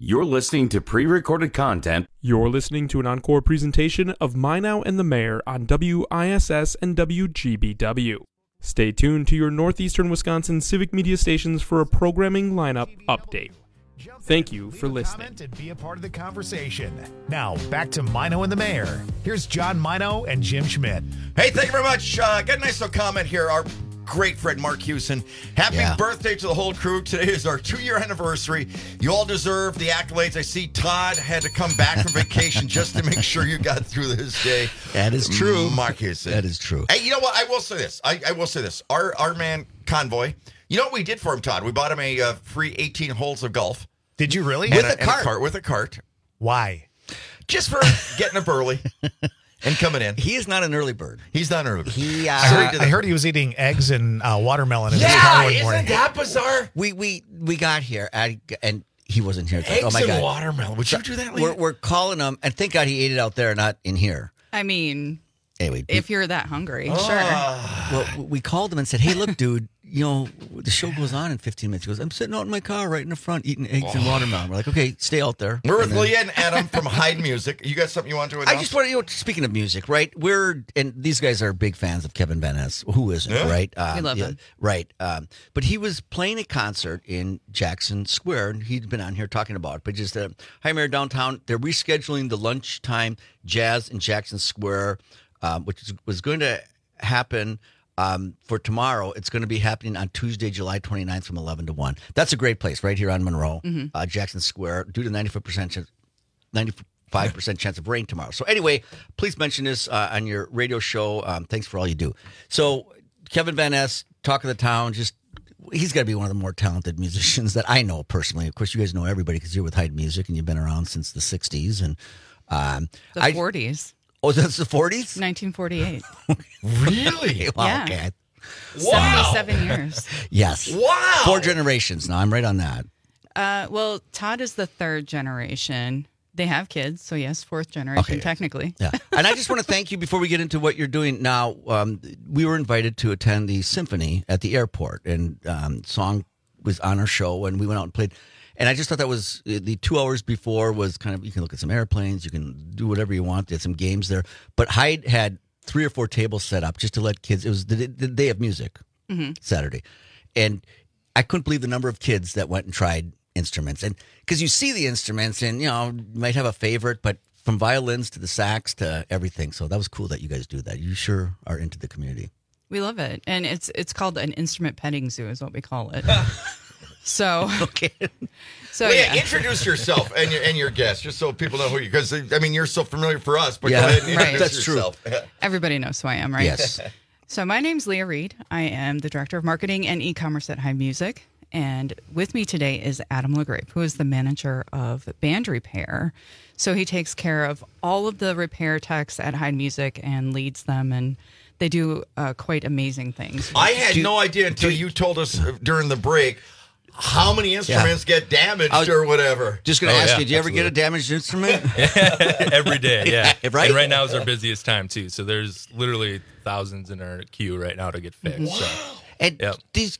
You're listening to pre-recorded content. You're listening to an encore presentation of My Now and the Mayor on W I S S and W G B W. Stay tuned to your Northeastern Wisconsin civic media stations for a programming lineup update. Thank you for listening. And be a part of the conversation. Now, back to Mino and the Mayor. Here's John Mino and Jim Schmidt. Hey, thank you very much. Uh, got a nice little comment here. Our great friend Mark Hewson. Happy Yeah. birthday to the whole crew. Today is our two-year anniversary. You all deserve the accolades. I see Todd had to come back from vacation just to make sure you got through this day. That is true. Mark Hewson. That is true. Hey, you know what? I will say this. I, I will say this. Our our man Convoy, you know what we did for him, Todd? We bought him a uh, free eighteen holes of golf. Did you really? And With a, a cart? And a cart. With a cart. Why? Just for getting up early and coming in. He is not an early bird. He's not an early bird. He, uh, I, heard, I heard he was eating eggs and uh, watermelon in his car Yeah, one isn't morning. that bizarre? We we we got here I, and he wasn't here. It's like, Eggs oh my and God. watermelon. Would you do that later? We're, we're calling him, and thank God he ate it out there, not in here. I mean, Anyway, if you're that hungry, Oh. sure. well, we called him and said, "Hey, look, dude, you know the show goes on in fifteen minutes." He goes, "I'm sitting out in my car right in the front eating eggs and watermelon." We're like, "Okay, stay out there." We're with And then- Leah and Adam from Hyde Music. You got something you want to announce? I just want to, you know, speaking of music, right? We're, and these guys are big fans of Kevin Van Ness. Who isn't, Yeah. right? We love him. Right. Um, but he was playing a concert in Jackson Square, and he'd been on here talking about it. But just, uh, Hi Mayor Downtown, they're rescheduling the lunchtime jazz in Jackson Square, um, which is, was going to happen um, for tomorrow. It's going to be happening on Tuesday, July twenty-ninth from eleven to one. That's a great place right here on Monroe, Mhm. uh, Jackson Square, due to ninety-five percent chance, ninety-five percent chance of rain tomorrow. So anyway, please mention this uh, on your radio show. Um, thanks for all you do. So Kevin Van Ness, Talk of the Town, just he's got to be one of the more talented musicians that I know personally. Of course, you guys know everybody because you're with Hyde Music and you've been around since the sixties and um, The I- forties. Oh, that's the forties? nineteen forty-eight. Really? Wow. Yeah. Okay. seventy-seven years. Yes. Wow. Four generations. Now I'm right on that. Uh, well, Todd is the third generation. They have kids, so yes, fourth generation Okay. technically. Yeah. And I just want to thank you before we get into what you're doing now. Um, we were invited to attend the symphony at the airport, and um, song was on our show, and we went out and played. And I just thought that was the two hours before was kind of, you can look at some airplanes, you can do whatever you want. There's some games there. But Hyde had three or four tables set up just to let kids, it was the, the day of music, Mhm. Saturday. And I couldn't believe the number of kids that went and tried instruments. And because you see the instruments and, you know, you might have a favorite, but from violins to the sax to everything. So that was cool that you guys do that. You sure are into the community. We love it, and it's it's called an instrument petting zoo, is what we call it. So okay. So Leah, yeah. introduce yourself and your and your guest, just so people know who you. Because I mean, you're so familiar for us, but Yeah. go ahead and Right. introduce That's true. yourself. Everybody knows who I am, right? Yes. So my name's Leah Reed. I am the Director of Marketing and E-commerce at Hyde Music. And with me today is Adam LeGrape, who is the manager of Band Repair. So he takes care of all of the repair techs at Hyde Music and leads them, and they do uh, quite amazing things. I had no idea until you told us during the break how many instruments get damaged I was or whatever. Just going to Oh, ask yeah, you, did you ever get a absolutely. damaged instrument? Every day, yeah. Right? And right now is our busiest time too. So there's literally thousands in our queue right now to get fixed. So, And Yep. these,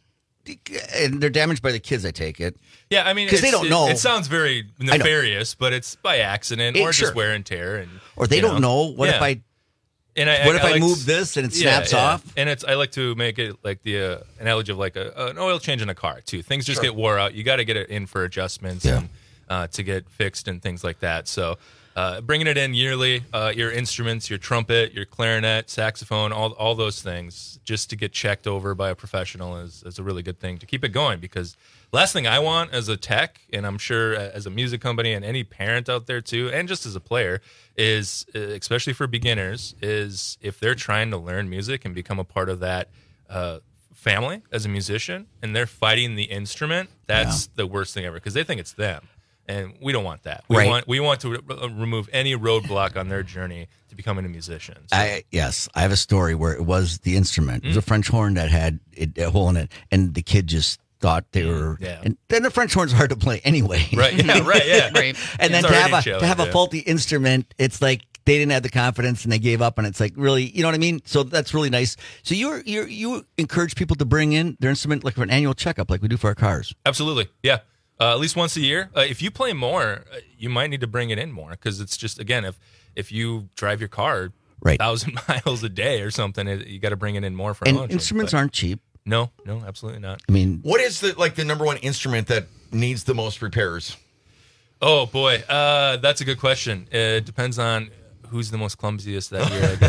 and they're damaged by the kids, I take it. yeah, I mean, 'Cause they it's- don't it- know. It, sounds very know. nefarious, but it's by accident It- or sure. just wear and tear, and Or they you don't know. What if Yeah. I And I, What if I like move to- this and it Yeah, snaps yeah. off? And it's I like to make it like the uh, analogy of like a, an oil change in a car too. Things just Sure. get wore out. You got to get it in for adjustments Yeah. and uh, to get fixed and things like that. So uh, bringing it in yearly, uh, your instruments, your trumpet, your clarinet, saxophone, all all those things, just to get checked over by a professional is is a really good thing to keep it going. Because last thing I want as a tech, and I'm sure as a music company and any parent out there too, and just as a player, is uh, especially for beginners, is if they're trying to learn music and become a part of that uh, family as a musician, and they're fighting the instrument, that's the worst thing ever because they think it's them, and we don't want that. We Right. want we want to re- remove any roadblock on their journey to becoming a musician. So- I yes, I have a story where it was the instrument. It was a Mm. French horn that had it, a hole in it, and the kid just thought they were. yeah. And then the French horn's hard to play anyway. Right, yeah, right, yeah. Right. And then It's to have already a challenging, to have a yeah. faulty instrument, it's like they didn't have the confidence and they gave up, and it's like really, you know what I mean? So that's really nice. So you you you encourage people to bring in their instrument like for an annual checkup, like we do for our cars. Absolutely, yeah. Uh, at least once a year. Uh, if you play more, uh, you might need to bring it in more because it's just, again, if if you drive your car right. a thousand miles a day or something, it, you got to bring it in more for and a launch. instruments but aren't cheap. No, no, absolutely not. I mean, what is the like the number one instrument that needs the most repairs? Oh boy, uh, that's a good question. It depends on who's the most clumsiest that year, I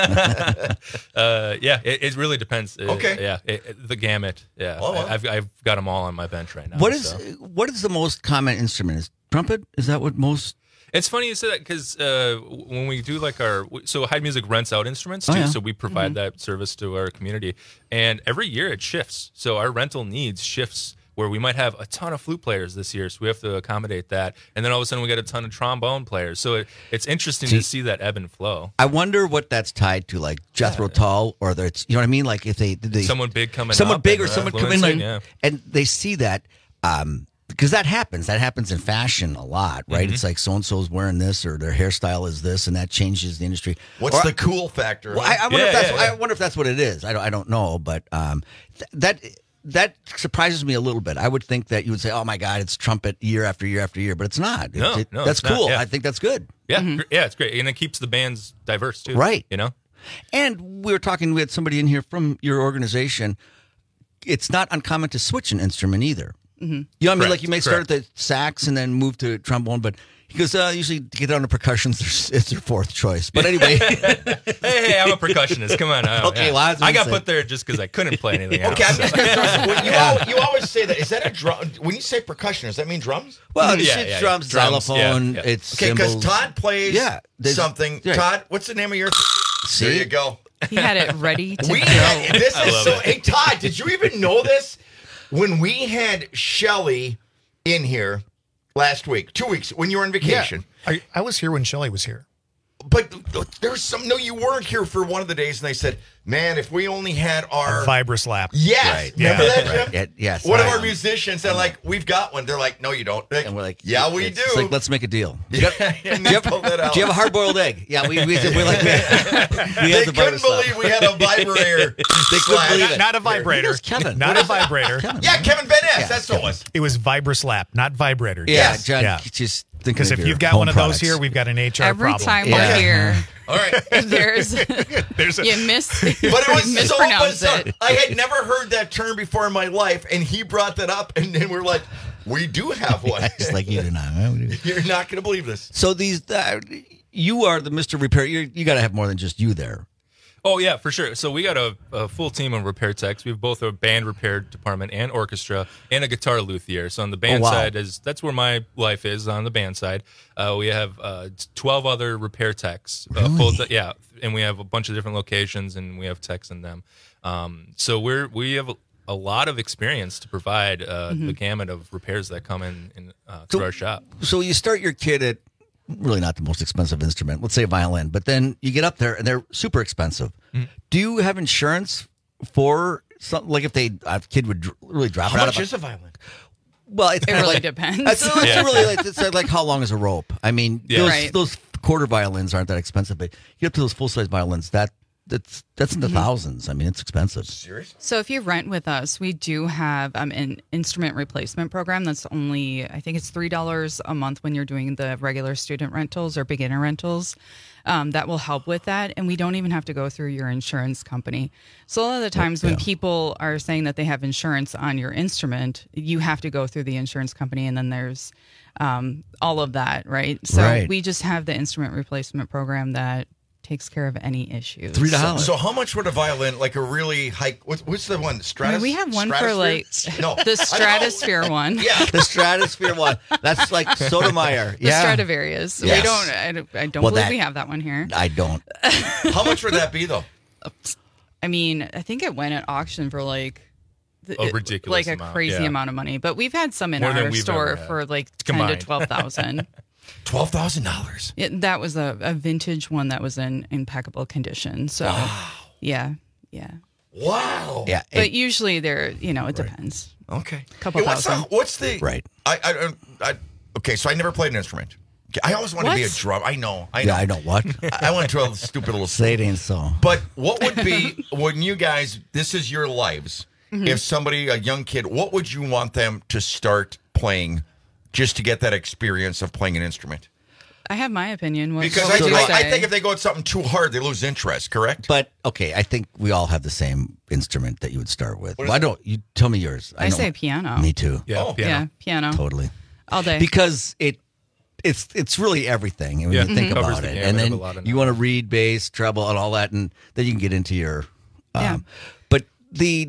guess. uh, yeah, it, it really depends. Uh, Okay. yeah, it, it- the gamut. Yeah, Oh, wow. I, I've I've got them all on my bench right now. what is so. what is the most common instrument? Is trumpet? Is that what most? It's funny you say that because uh, when we do like our so Hyde Music rents out instruments too, Oh, yeah. so we provide Mhm. that service to our community, and every year it shifts. So our rental needs shifts where we might have a ton of flute players this year, so we have to accommodate that, and then all of a sudden we get a ton of trombone players. So it, it's interesting See- to see that ebb and flow. I wonder what that's tied to, like Jethro Tull, or it's you know what I mean. Like if they, did they Someone big coming someone up big, and, or uh, someone come in, like, influencing, yeah. and they see that. Um, because that happens. That happens in fashion a lot, right? Mhm. It's like so and so's wearing this, or their hairstyle is this, and that changes the industry. What's Or- the cool factor? Well, I, I wonder Yeah, if that's. yeah, yeah. I wonder if that's what it is. I don't. I don't know, but um, th- that that surprises me a little bit. I would think that you would say, "Oh my God, it's trumpet year after year after year," but it's not. No, It- it- no, that's it's not, cool. yeah. I think that's good. Yeah, gr- yeah, it's great, and it keeps the bands diverse too. Right. You know. And we were talking. We had somebody in here from your organization. It's not uncommon to switch an instrument either. Mm-hmm. You know what I mean? Correct, Like you may start at the sax and then move to trombone, but he goes, uh, usually to get down to percussion, it's their- it's their fourth choice. But anyway. hey, hey, I'm a percussionist. Come on. Oh, Okay, yeah. well, I was I gonna got say- put there just because I couldn't play anything else. Okay, I'm just going to throw some. You, Yeah. al- you always say that. Is that a drum? When you say percussion, does that mean drums? Well, it's, Yeah, it's yeah, drums, yeah. Drums, xylophone, yeah, yeah. it's Okay, because cymbals. Todd plays Yeah, there's- something. yeah. Todd, what's the name of your? See? There you go. He had it ready to We go. had, this I is love so. it. Hey, Todd, did you even know this? When we had Shelly in here last week, two weeks when you were on vacation. I, I was here when Shelley was here. But there's some. No, you weren't here for one of the days, and they said, "Man, if we only had our A Vibrus lap. yes, Right, remember yeah, that, Jim? right, yeah, yes, One of right. our musicians said, like, we've got one. They're like, no, you don't. Like, And we're like, yeah, we it's- do. It's like, let's make a deal. yeah, and Do you, they pulled that out. have, do you have a hard boiled egg? Yeah, we, we, we're like, we had, we They had the couldn't Vibrus believe lap. we had a vibrator. They couldn't believe it. Not a vibrator. Who's Kevin? Not a vibrator. Yeah, Kevin Van Ness. Yeah, that's what it was. It was Vibrus lap, not vibrator. Yeah, Yes. John, Yeah. just think Because of if your you've got home one of products. those here, we've got an H R Every problem. time Yeah. we're here, All right. there's There's a, you miss But it was you so mispronounce bizarre. it. I had never heard that term before in my life, and he brought that up, and then we're like, we do have one. It's like you do not. You're not going to believe this. So these, uh, you are the Mister Repair. You're, you got to have more than just you there. Oh yeah, for sure. So we got a, a full team of repair techs. We have both a band repair department and orchestra, and a guitar luthier. So on the band Oh, wow. side is that's where my life is. On the band side, uh, we have uh, twelve other repair techs. Uh, full Really? yeah, and we have a bunch of different locations, and we have techs in them. Um, so we're we have a, a lot of experience to provide uh, Mm-hmm. the gamut of repairs that come in, in uh, to So- our shop. So you start your kid at really not the most expensive instrument, let's say a violin, but then you get up there and they're super expensive. Mm. Do you have insurance for something like if they a kid would dr- really drop How it out much of is a violin? Well, it's It kind of really like, depends. It's, it's Yeah. really like, it's like how long is a rope? I mean, Yeah. those Right. those quarter violins aren't that expensive, but you get up to those full size violins that that's that's in the thousands. I mean, it's expensive. Serious? So if you rent with us, we do have um, an instrument replacement program that's only, I think it's three dollars a month when you're doing the regular student rentals or beginner rentals. Um, that will help with that. And we don't even have to go through your insurance company. So a lot of the times when Yeah. people are saying that they have insurance on your instrument, you have to go through the insurance company and then there's um, all of that, right? So Right. we just have the instrument replacement program that takes care of any issues. Three So, dollars. so how much would a violin, like a really high, what's, what's the one? I Stratus? mean, we have one for Stratosphere? like no, the Stratosphere one. Yeah. The Stratosphere one. That's like Sotomayor. The Yeah. Stradivarius. Yes. We don't. I don't, I don't Well, believe that- we have that one here. I don't. How much would that be, though? I mean, I think it went at auction for like the- A it- ridiculous like a amount, crazy yeah. amount of money. But we've had some in More than our we've store ever had. for like ten Combined. to twelve thousand. twelve thousand dollars. That was a, a vintage one that was in impeccable condition. So, yeah, yeah. Wow. Yeah. But it- usually, there, you know, it depends. Okay. Couple Hey, what's the, thousand. what's the, Right. I, I, I, okay, so I never played an instrument. Okay, I always wanted to be a What? drum. I know. I know. yeah, I know what. I went to a stupid little Say it ain't so. But what would be when you guys? This is your lives. Mm-hmm. If somebody, a young kid, what would you want them to start playing just to get that experience of playing an instrument? I have my opinion. What, Because what I, would you I, I say? think if they go at something too hard, they lose interest, correct? But, okay, I think we all have the same instrument that you would start with. What is Why it? don't you tell me yours? I know- say piano. Me too. Yeah, Oh. piano. Yeah, piano. Totally. All day. Because it it's it's really everything when Yeah. you think Mhm. Covers about the it. gamut And of then a lot of you want to read bass, treble, and all that, and then you can get into your um, Yeah. but the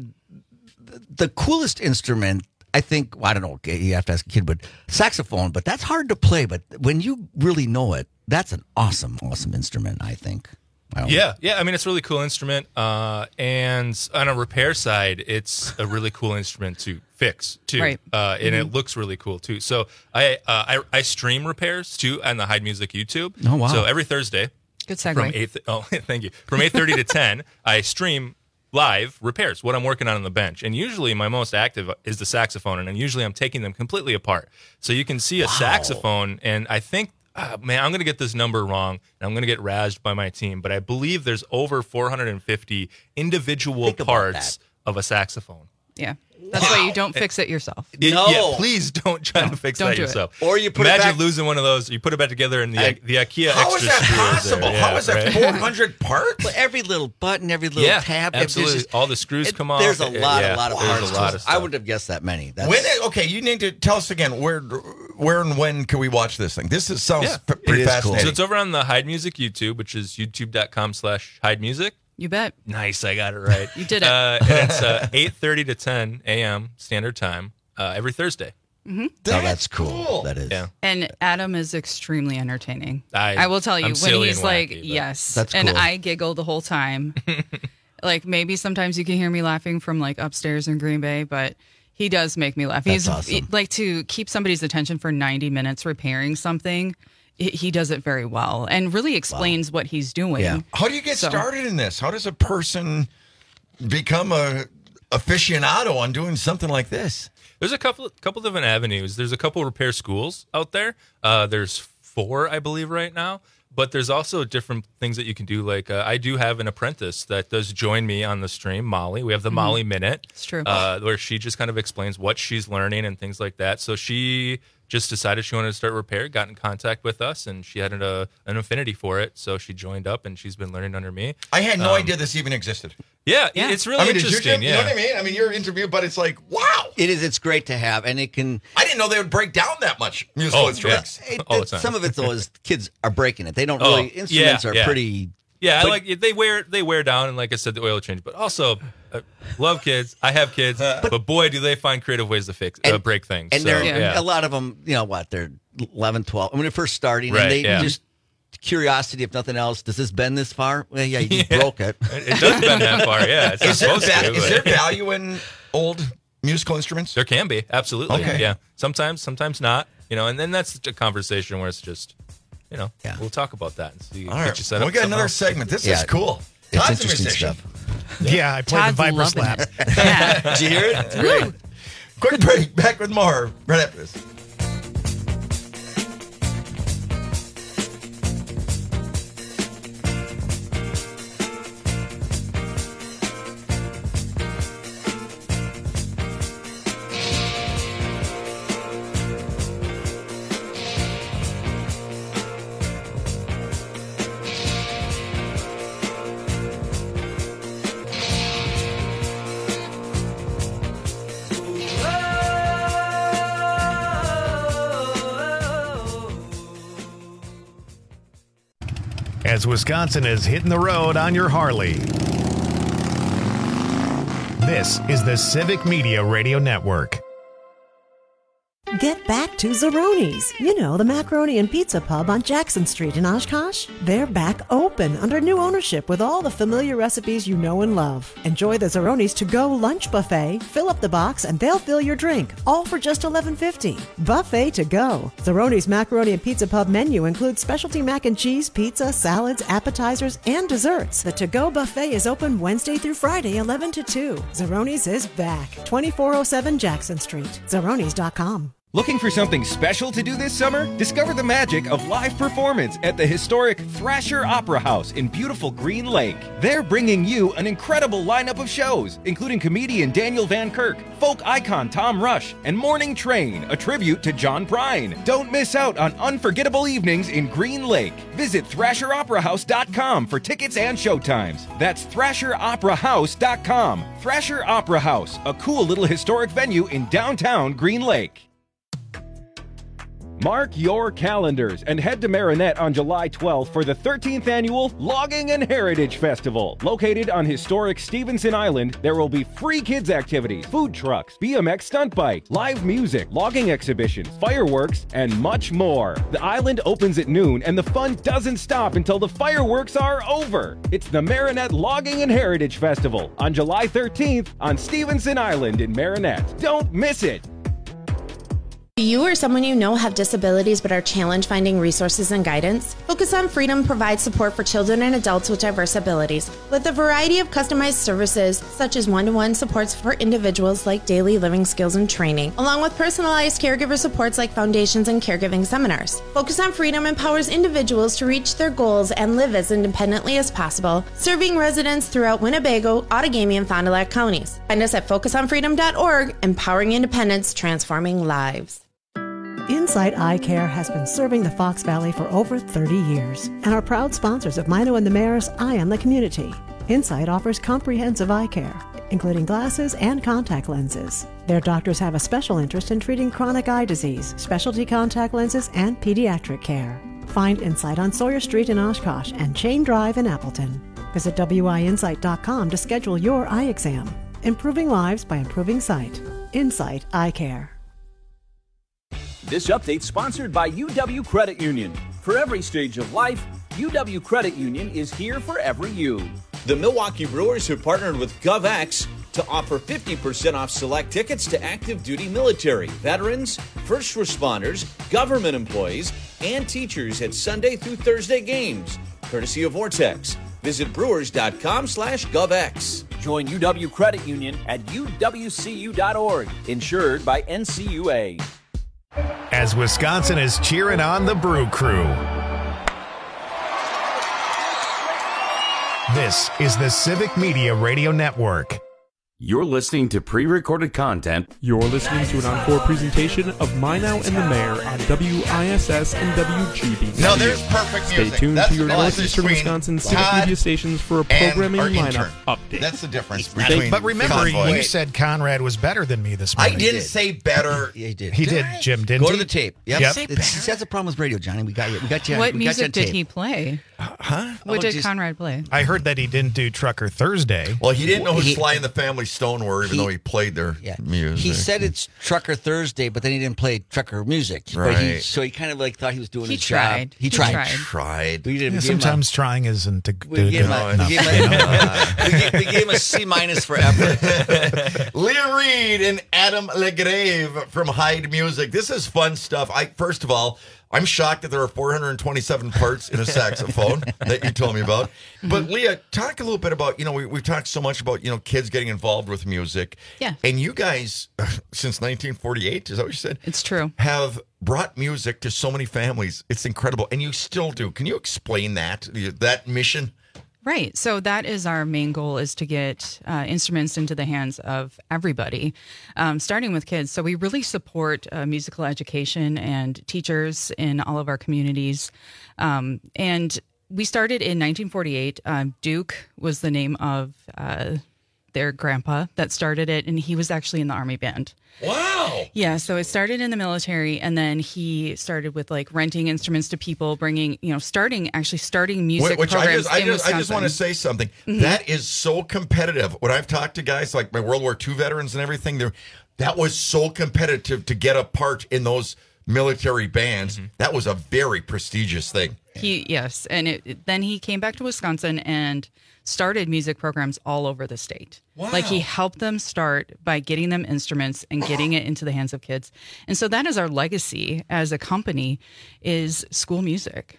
the coolest instrument, I think, well, I don't know, okay, you have to ask a kid, but saxophone, but that's hard to play. But when you really know it, that's an awesome, awesome instrument, I think. I don't know. Yeah, yeah. I mean, it's a really cool instrument. Uh, and on a repair side, it's a really cool instrument to fix too. Right. Uh, and Mhm. it looks really cool too. So I, uh, I I stream repairs too on the Hyde Music YouTube. Oh, wow. So every Thursday, Good segue. from eight. Oh, thank you. From eight thirty to ten, I stream live repairs. What I'm working on on the bench, and usually my most active is the saxophone, and then usually I'm taking them completely apart. So you can see a saxophone, and I think. Uh, man, I'm going to get this number wrong, and I'm going to get razzed by my team, but I believe there's over four hundred fifty individual Think about parts of a saxophone. Yeah. That's why you don't fix it yourself. It- No. yeah, please don't try to fix don't that do it. yourself. Or you put it Imagine back- losing one of those. You put it back together, and the I- the IKEA How extra is that screw possible? there. How Yeah, is that right? four hundred parts? But every little button, every little Yeah, tab, it's absolutely. just- All the screws it- come off. There's a It- lot, yeah, a lot of there's parts. a lot of I stuff. wouldn't have guessed that many. That's, When it, okay, you need to tell us again where where and when can we watch this thing? This is, sounds Yeah. f- pretty It is cool. So fascinating. it's over on the Hyde Music YouTube, which is youtube.com slash Hyde Music. You bet. Nice, I got it right. You did it. Uh, and it's uh, eight thirty to ten a.m. Standard Time uh, every Thursday. Mm-hmm. Oh, that's cool. That is. Yeah. And Adam is extremely entertaining. I- I will tell you, I'm when silly he's and like, wacky, but- yes. That's and cool. I giggle the whole time. Like maybe sometimes you can hear me laughing from like upstairs in Green Bay, but he does make me laugh. That's he's awesome. he- like to keep somebody's attention for ninety minutes repairing something. He, he does it very well and really explains what he's doing. Yeah. How do you get So- started in this? How does a person become a aficionado on doing something like this? There's a couple couple different avenues. There's a couple repair schools out there. Uh, there's four, I believe, right now. But there's also different things that you can do. Like uh, I do have an apprentice that does join me on the stream, Molly. We have the Mhm. Molly Minute. It's true. Uh, where she just kind of explains what she's learning and things like that. So she just decided she wanted to start repair, got in contact with us, and she had an, uh, an affinity for it. So she joined up, and she's been learning under me. I had no Um, idea this even existed. Yeah, Yeah. it's really I mean, did you, interesting. you yeah. know what I mean? I mean, you're interviewed, but it's like, wow. It is. It's great to have, and it can. I didn't know they would break down that much musical Oh, instruments. It, All the it- time. some of it though is kids are breaking it. They don't Oh, really. Instruments yeah, are yeah. pretty. Yeah, But- I like they wear they wear down, and like I said, the oil change. But also, uh, love kids. I have kids, but, boy, do they find creative ways to fix uh, And- break things. And So, they're yeah. a lot of them. You know what? They're eleven, twelve. When they're first starting, Right, and they yeah. just curiosity, if nothing else. Does this bend this far? Well, yeah, you just broke it. It does bend that far. Yeah, it's not Is there, supposed va- to. is but- there value in old musical instruments? There can be, absolutely. Okay. Yeah. Sometimes, sometimes not. You know, and then that's a conversation where it's just, you know, Yeah. we'll talk about that and see. All get right. you set we up got somehow. another segment. This Yeah. is cool. It's Todd's a interesting musician. stuff. Yeah, I played Todd's the Viper loving Slap. it. Yeah. Did you hear it? It's Woo. great. Quick break. Back with more right after this. As Wisconsin is hitting the road on your Harley. This is the Civic Media Radio Network. Get back to Zeroni's. You know, the macaroni and pizza pub on Jackson Street in Oshkosh. They're back open under new ownership with all the familiar recipes you know and love. Enjoy the Zeroni's to-go lunch buffet. Fill up the box and they'll fill your drink, all for just eleven fifty. Buffet to go. Zeroni's macaroni and pizza pub menu includes specialty mac and cheese, pizza, salads, appetizers, and desserts. The to-go buffet is open Wednesday through Friday, eleven to two. Zeroni's is back. twenty-four oh seven Jackson Street. Zeronis dot com. Looking for something special to do this summer? Discover the magic of live performance at the historic Thrasher Opera House in beautiful Green Lake. They're bringing you an incredible lineup of shows, including comedian Daniel Van Kirk, folk icon Tom Rush, and Morning Train, a tribute to John Prine. Don't miss out on unforgettable evenings in Green Lake. Visit thrasher opera house dot com for tickets and showtimes. That's thrasher opera house dot com. Thrasher Opera House, a cool little historic venue in downtown Green Lake. Mark your calendars and head to Marinette on July twelfth for the thirteenth annual Logging and Heritage Festival. Located on historic Stevenson Island, there will be free kids activities, food trucks, B M X stunt bike, live music, logging exhibitions, fireworks, and much more. The island opens at noon and the fun doesn't stop until the fireworks are over. It's the Marinette Logging and Heritage Festival on July thirteenth on Stevenson Island in Marinette. Don't miss it. Do you or someone you know have disabilities but are challenged finding resources and guidance? Focus on Freedom provides support for children and adults with diverse abilities, with a variety of customized services such as one-to-one supports for individuals like daily living skills and training, along with personalized caregiver supports like foundations and caregiving seminars. Focus on Freedom empowers individuals to reach their goals and live as independently as possible, serving residents throughout Winnebago, Outagamie, and Fond du Lac counties. Find us at focus on freedom dot org, empowering independence, transforming lives. Insight Eye Care has been serving the Fox Valley for over thirty years and are proud sponsors of Mino and the Mayor's Eye on the Community. Insight offers comprehensive eye care, including glasses and contact lenses. Their doctors have a special interest in treating chronic eye disease, specialty contact lenses, and pediatric care. Find Insight on Sawyer Street in Oshkosh and Chain Drive in Appleton. Visit W I insight dot com to schedule your eye exam. Improving lives by improving sight. Insight Eye Care. This update sponsored by U W Credit Union. For every stage of life, U W Credit Union is here for every you. The Milwaukee Brewers have partnered with GovX to offer fifty percent off select tickets to active duty military, veterans, first responders, government employees, and teachers at Sunday through Thursday games, courtesy of Vortex. Visit brewers.com slash GovX. Join U W Credit Union at U W C U dot org, insured by N C U A. As Wisconsin is cheering on the Brew Crew. This is the Civic Media Radio Network. You're listening to pre-recorded content. You're listening to an encore presentation of My Now and the Mayor on W I S S and W G B W. No, there's perfect Stay music. tuned That's to your the difference Northeastern between Wisconsin Civic Todd Media stations for a programming and our lineup intern. update. That's the difference between But remember, Convoy. you said Conrad was better than me this I morning. didn't say better. Yeah, he did. He did, Jim, didn't Go he? to the tape. Yep. Yep. It's, that's the problem with radio, Johnny. We got you. We got you. What we got you on music did tape. he play? Huh? What Oh, did just- Conrad play? I heard that he didn't do Trucker Thursday. Well, he didn't know who He- Sly and the Family Stone were, even he- though he played their Yeah. music. He said it's Trucker Thursday, but then he didn't play Trucker music. But he, Right. so he kind of like thought he was doing He his tried. job. He He tried. tried. tried. We, did, Yeah, we, gave sometimes trying isn't a, him a, we, good gave him a, we, enough. gave him a, we, gave, we gave him a C minus for effort. Leah Reed and Adam Legrave from Hyde Music. This is fun stuff. I first of all, I'm shocked that there are four hundred twenty-seven parts in a saxophone that you told me about. But Leah, talk a little bit about, you know, we, we've talked so much about, you know, kids getting involved with music. Yeah. And you guys, since nineteen forty-eight, is that what you said? It's true. Have brought music to so many families. It's incredible. And you still do. Can you explain that, that mission? Right. So that is our main goal, is to get uh, instruments into the hands of everybody, um, starting with kids. So we really support uh, musical education and teachers in all of our communities. Um, and we started in nineteen forty-eight. Um, Duke was the name of uh, their grandpa that started it, and he was actually in the Army band. Wow. Yeah, so it started in the military, and then he started with like renting instruments to people, bringing, you know, starting actually starting music Which programs I just, I in just, I just Wisconsin. want to say something. Mhm. That is so competitive. When I've talked to guys like my World War Two veterans and everything, they're, that was so competitive to get a part in those military bands. That was a very prestigious thing. He yes, and it, it- then he came back to Wisconsin and started music programs all over the state. Wow. Like he helped them start by getting them instruments and getting it into the hands of kids. And so that is our legacy as a company, is school music.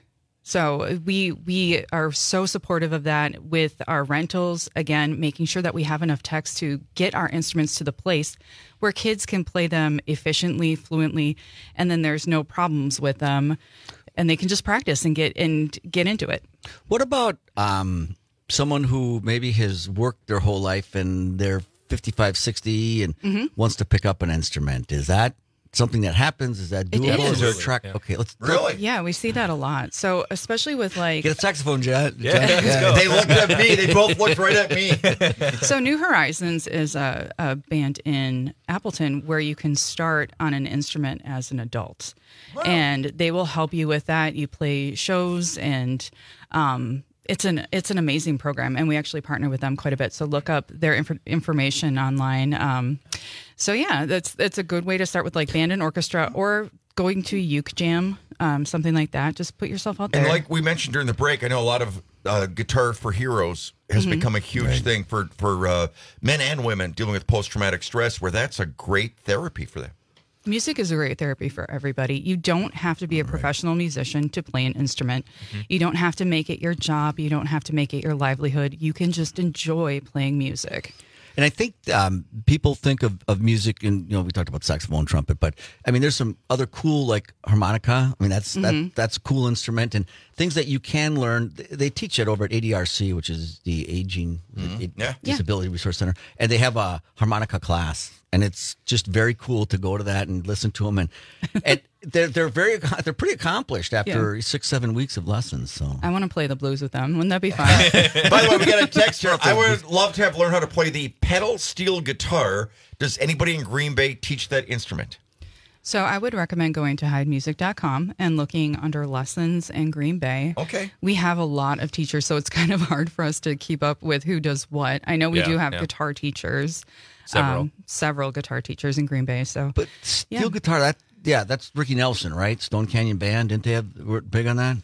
So we we are so supportive of that with our rentals. Again, making sure that we have enough techs to get our instruments to the place where kids can play them efficiently, fluently, and then there's no problems with them, and they can just practice and get and get into it. What about um, someone who maybe has worked their whole life and they're fifty-five, sixty and Mhm. wants to pick up an instrument? Is that something that happens? Is that It doable? is. there a track? Okay, let's Yeah, we see that a lot. So especially with like get a saxophone, Jet. Yeah, let's go. They looked at me. They both looked right at me. So New Horizons is a, a band in Appleton where you can start on an instrument as an adult. And they will help you with that. You play shows and um, it's an it's an amazing program. And we actually partner with them quite a bit. So look up their inf- information online. Um, so yeah, that's that's a good way to start with like band and orchestra or going to Uke Jam, um, something like that. Just put yourself out there. And like we mentioned during the break, I know a lot of uh, Guitar for Heroes has Mhm. become a huge thing for for uh, men and women dealing with post traumatic stress, where that's a great therapy for them. Music is a great therapy for everybody. You don't have to be a professional musician to play an instrument. You don't have to make it your job. You don't have to make it your livelihood. You can just enjoy playing music. And I think um, people think of, of music, and you know, we talked about saxophone, trumpet, but I mean, there's some other cool like harmonica. I mean, that's Mhm. that that's a cool instrument, and things that you can learn. They- They teach it over at A D R C, which is the Aging the Yeah. Disability Resource Center, and they have a harmonica class, and it's just very cool to go to that and listen to them, and and they're they're very they're pretty accomplished after six seven weeks of lessons. So I want to play the blues with them. Wouldn't that be fun? By the way, we got a text here. I would love to have learned how to play the pedal steel guitar. Does anybody in Green Bay teach that instrument? So I would recommend going to hyde music dot com and looking under lessons in Green Bay. Okay. We have a lot of teachers, so it's kind of hard for us to keep up with who does what. I know we Yeah, do have yeah. guitar teachers. Several. several guitar teachers in Green Bay. So But steel guitar, that yeah, that's Ricky Nelson, right? Stone Canyon Band, didn't they have were big on that?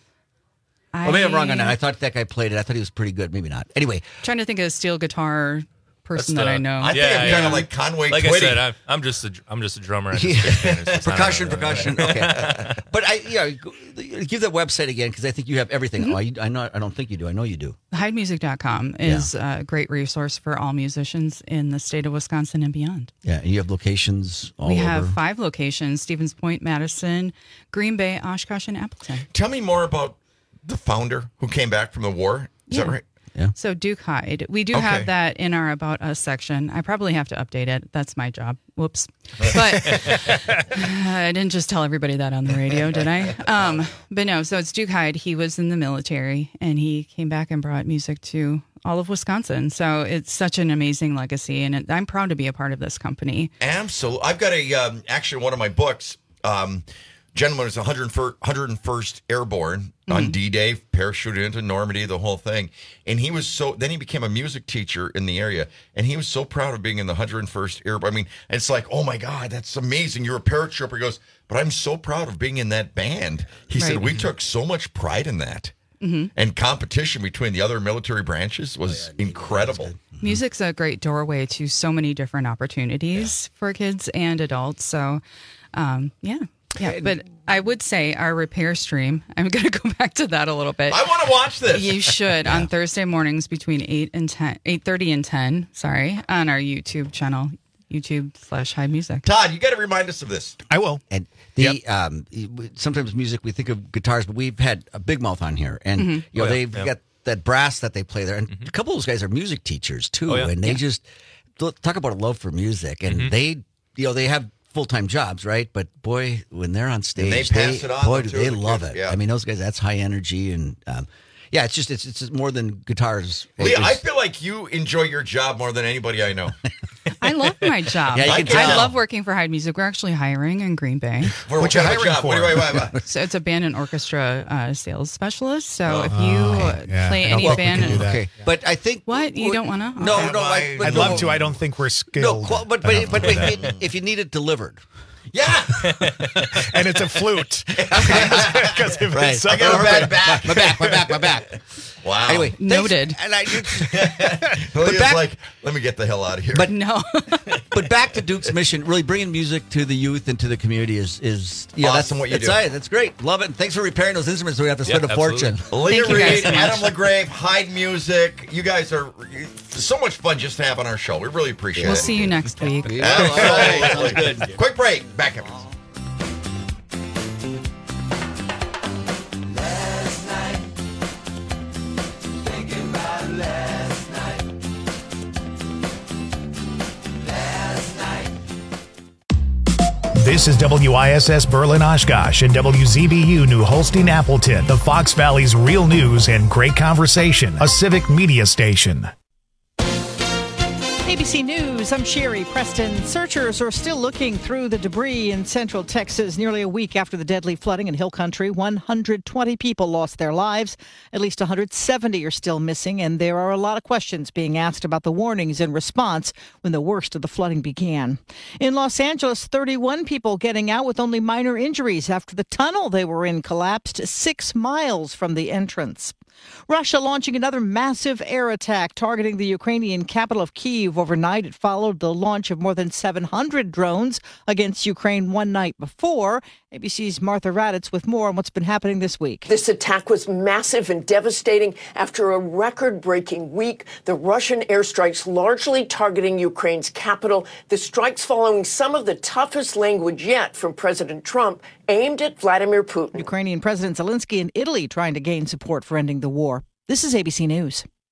I, Oh, maybe I'm wrong on that. I thought that guy played it. I thought he was pretty good. Maybe not. Anyway, trying to think of a steel guitar person That's that the- I know. I think I'm kinda like Conway Like I Twitty. said, I'm, I'm just a, I'm just a drummer. I just pick pianist. It's not percussion, a- percussion. Okay, but I yeah, go- give that website again because I think you have everything. Oh, I, I know. I don't think you do. I know you do. hyde music dot com is a great resource for all musicians in the state of Wisconsin and beyond. Yeah, and you have locations all we over. have five locations: Stevens Point, Madison, Green Bay, Oshkosh, and Appleton. Tell me more about the founder who came back from the war. Is that Yeah. right? Yeah. So Duke Hyde, we do Okay. have that in our About Us section. I probably have to update it. That's my job. Whoops. But I didn't just tell everybody that on the radio, did I? Um, but no, so it's Duke Hyde. He was in the military and he came back and brought music to all of Wisconsin. So it's such an amazing legacy, and it, I'm proud to be a part of this company. Absolutely. I've got a um, actually one of my books. Um, gentleman was one hundred first Airborne on Mhm. D-Day, parachuted into Normandy, the whole thing. And he was so, then he became a music teacher in the area. And he was so proud of being in the one hundred first Airborne. I mean, it's like, oh my God, that's amazing. You're a paratrooper. He goes, but I'm so proud of being in that band. He said, Right. we took so much pride in that. Mhm. And competition between the other military branches was incredible. Music's a great doorway to so many different opportunities for kids and adults. So, um, yeah. Yeah, but I would say our repair stream, I'm going to go back to that a little bit. I want to watch this. You should on Thursday mornings between eight and ten, eight thirty and ten, sorry, on our YouTube channel, YouTube slash Hyde Music. Todd, you got to remind us of this. I will. And the um, sometimes music we think of guitars, but we've had a Big Mouth on here, and Mhm. you know Oh, yeah, they've yeah. got that brass that they play there, and a couple of those guys are music teachers too, Oh, yeah. and they Yeah. just talk about a love for music, and Mhm. they you know they have full time jobs, right? But boy, when they're on stage, they pass it on, boy, though, do too, they the love kids, it. yeah. I mean, those guys, that's high energy, and um, yeah, it's just it's it's more than guitars. Leah, I It's- feel like you enjoy your job more than anybody I know. I love my job. Yeah, you I, can tell. I love working for Hyde Music. We're actually hiring in Green Bay. For what you kind of hiring job? for? What do I- what- what- So it's a band and orchestra uh, sales specialist. So if you Oh, uh, yeah. play I don't any think we band, can do that. Okay, but I think what you don't want to? no, no, I, but I'd no, love to. I don't think we're No, skilled. qual- but enough but, but to do if, that. you, if you need it delivered, Yeah. And it's a flute. Because if Right. it's I got a bad back. My back, my back, my back. Wow. Anyway, thanks- Noted. And I, Well, but he's back- like, let me get the hell out of here. But no. but back to Duke's mission, really bringing music to the youth and to the community is is yeah, Awesome that's what you that's do. Right, that's great. Love it. And thanks for repairing those instruments so we have to Yeah, spend a absolutely. fortune. Leah Thank you guys Reed, so much. Adam LaGrave, Hyde Music. You guys are so much fun just to have on our show. We really appreciate We'll it. see you next week. Absolutely. Good. Quick break. Back up. This is W I S S Berlin Oshkosh and W Z B U New Holstein Appleton, the Fox Valley's real news and great conversation, a civic media station. A B C News, I'm Sherry Preston. Searchers are still looking through the debris in central Texas nearly a week after the deadly flooding in Hill Country. one hundred twenty people lost their lives. At least one hundred seventy are still missing, and there are a lot of questions being asked about the warnings in response when the worst of the flooding began. In Los Angeles, thirty-one people getting out with only minor injuries after the tunnel they were in collapsed six miles from the entrance. Russia launching another massive air attack targeting the Ukrainian capital of Kyiv overnight. It followed the launch of more than seven hundred drones against Ukraine one night before. A B C's Martha Raddatz with more on what's been happening this week. This attack was massive and devastating after a record-breaking week. The Russian airstrikes largely targeting Ukraine's capital. The strikes following some of the toughest language yet from President Trump aimed at Vladimir Putin. Ukrainian President Zelensky in Italy trying to gain support for ending the war. This is A B C News.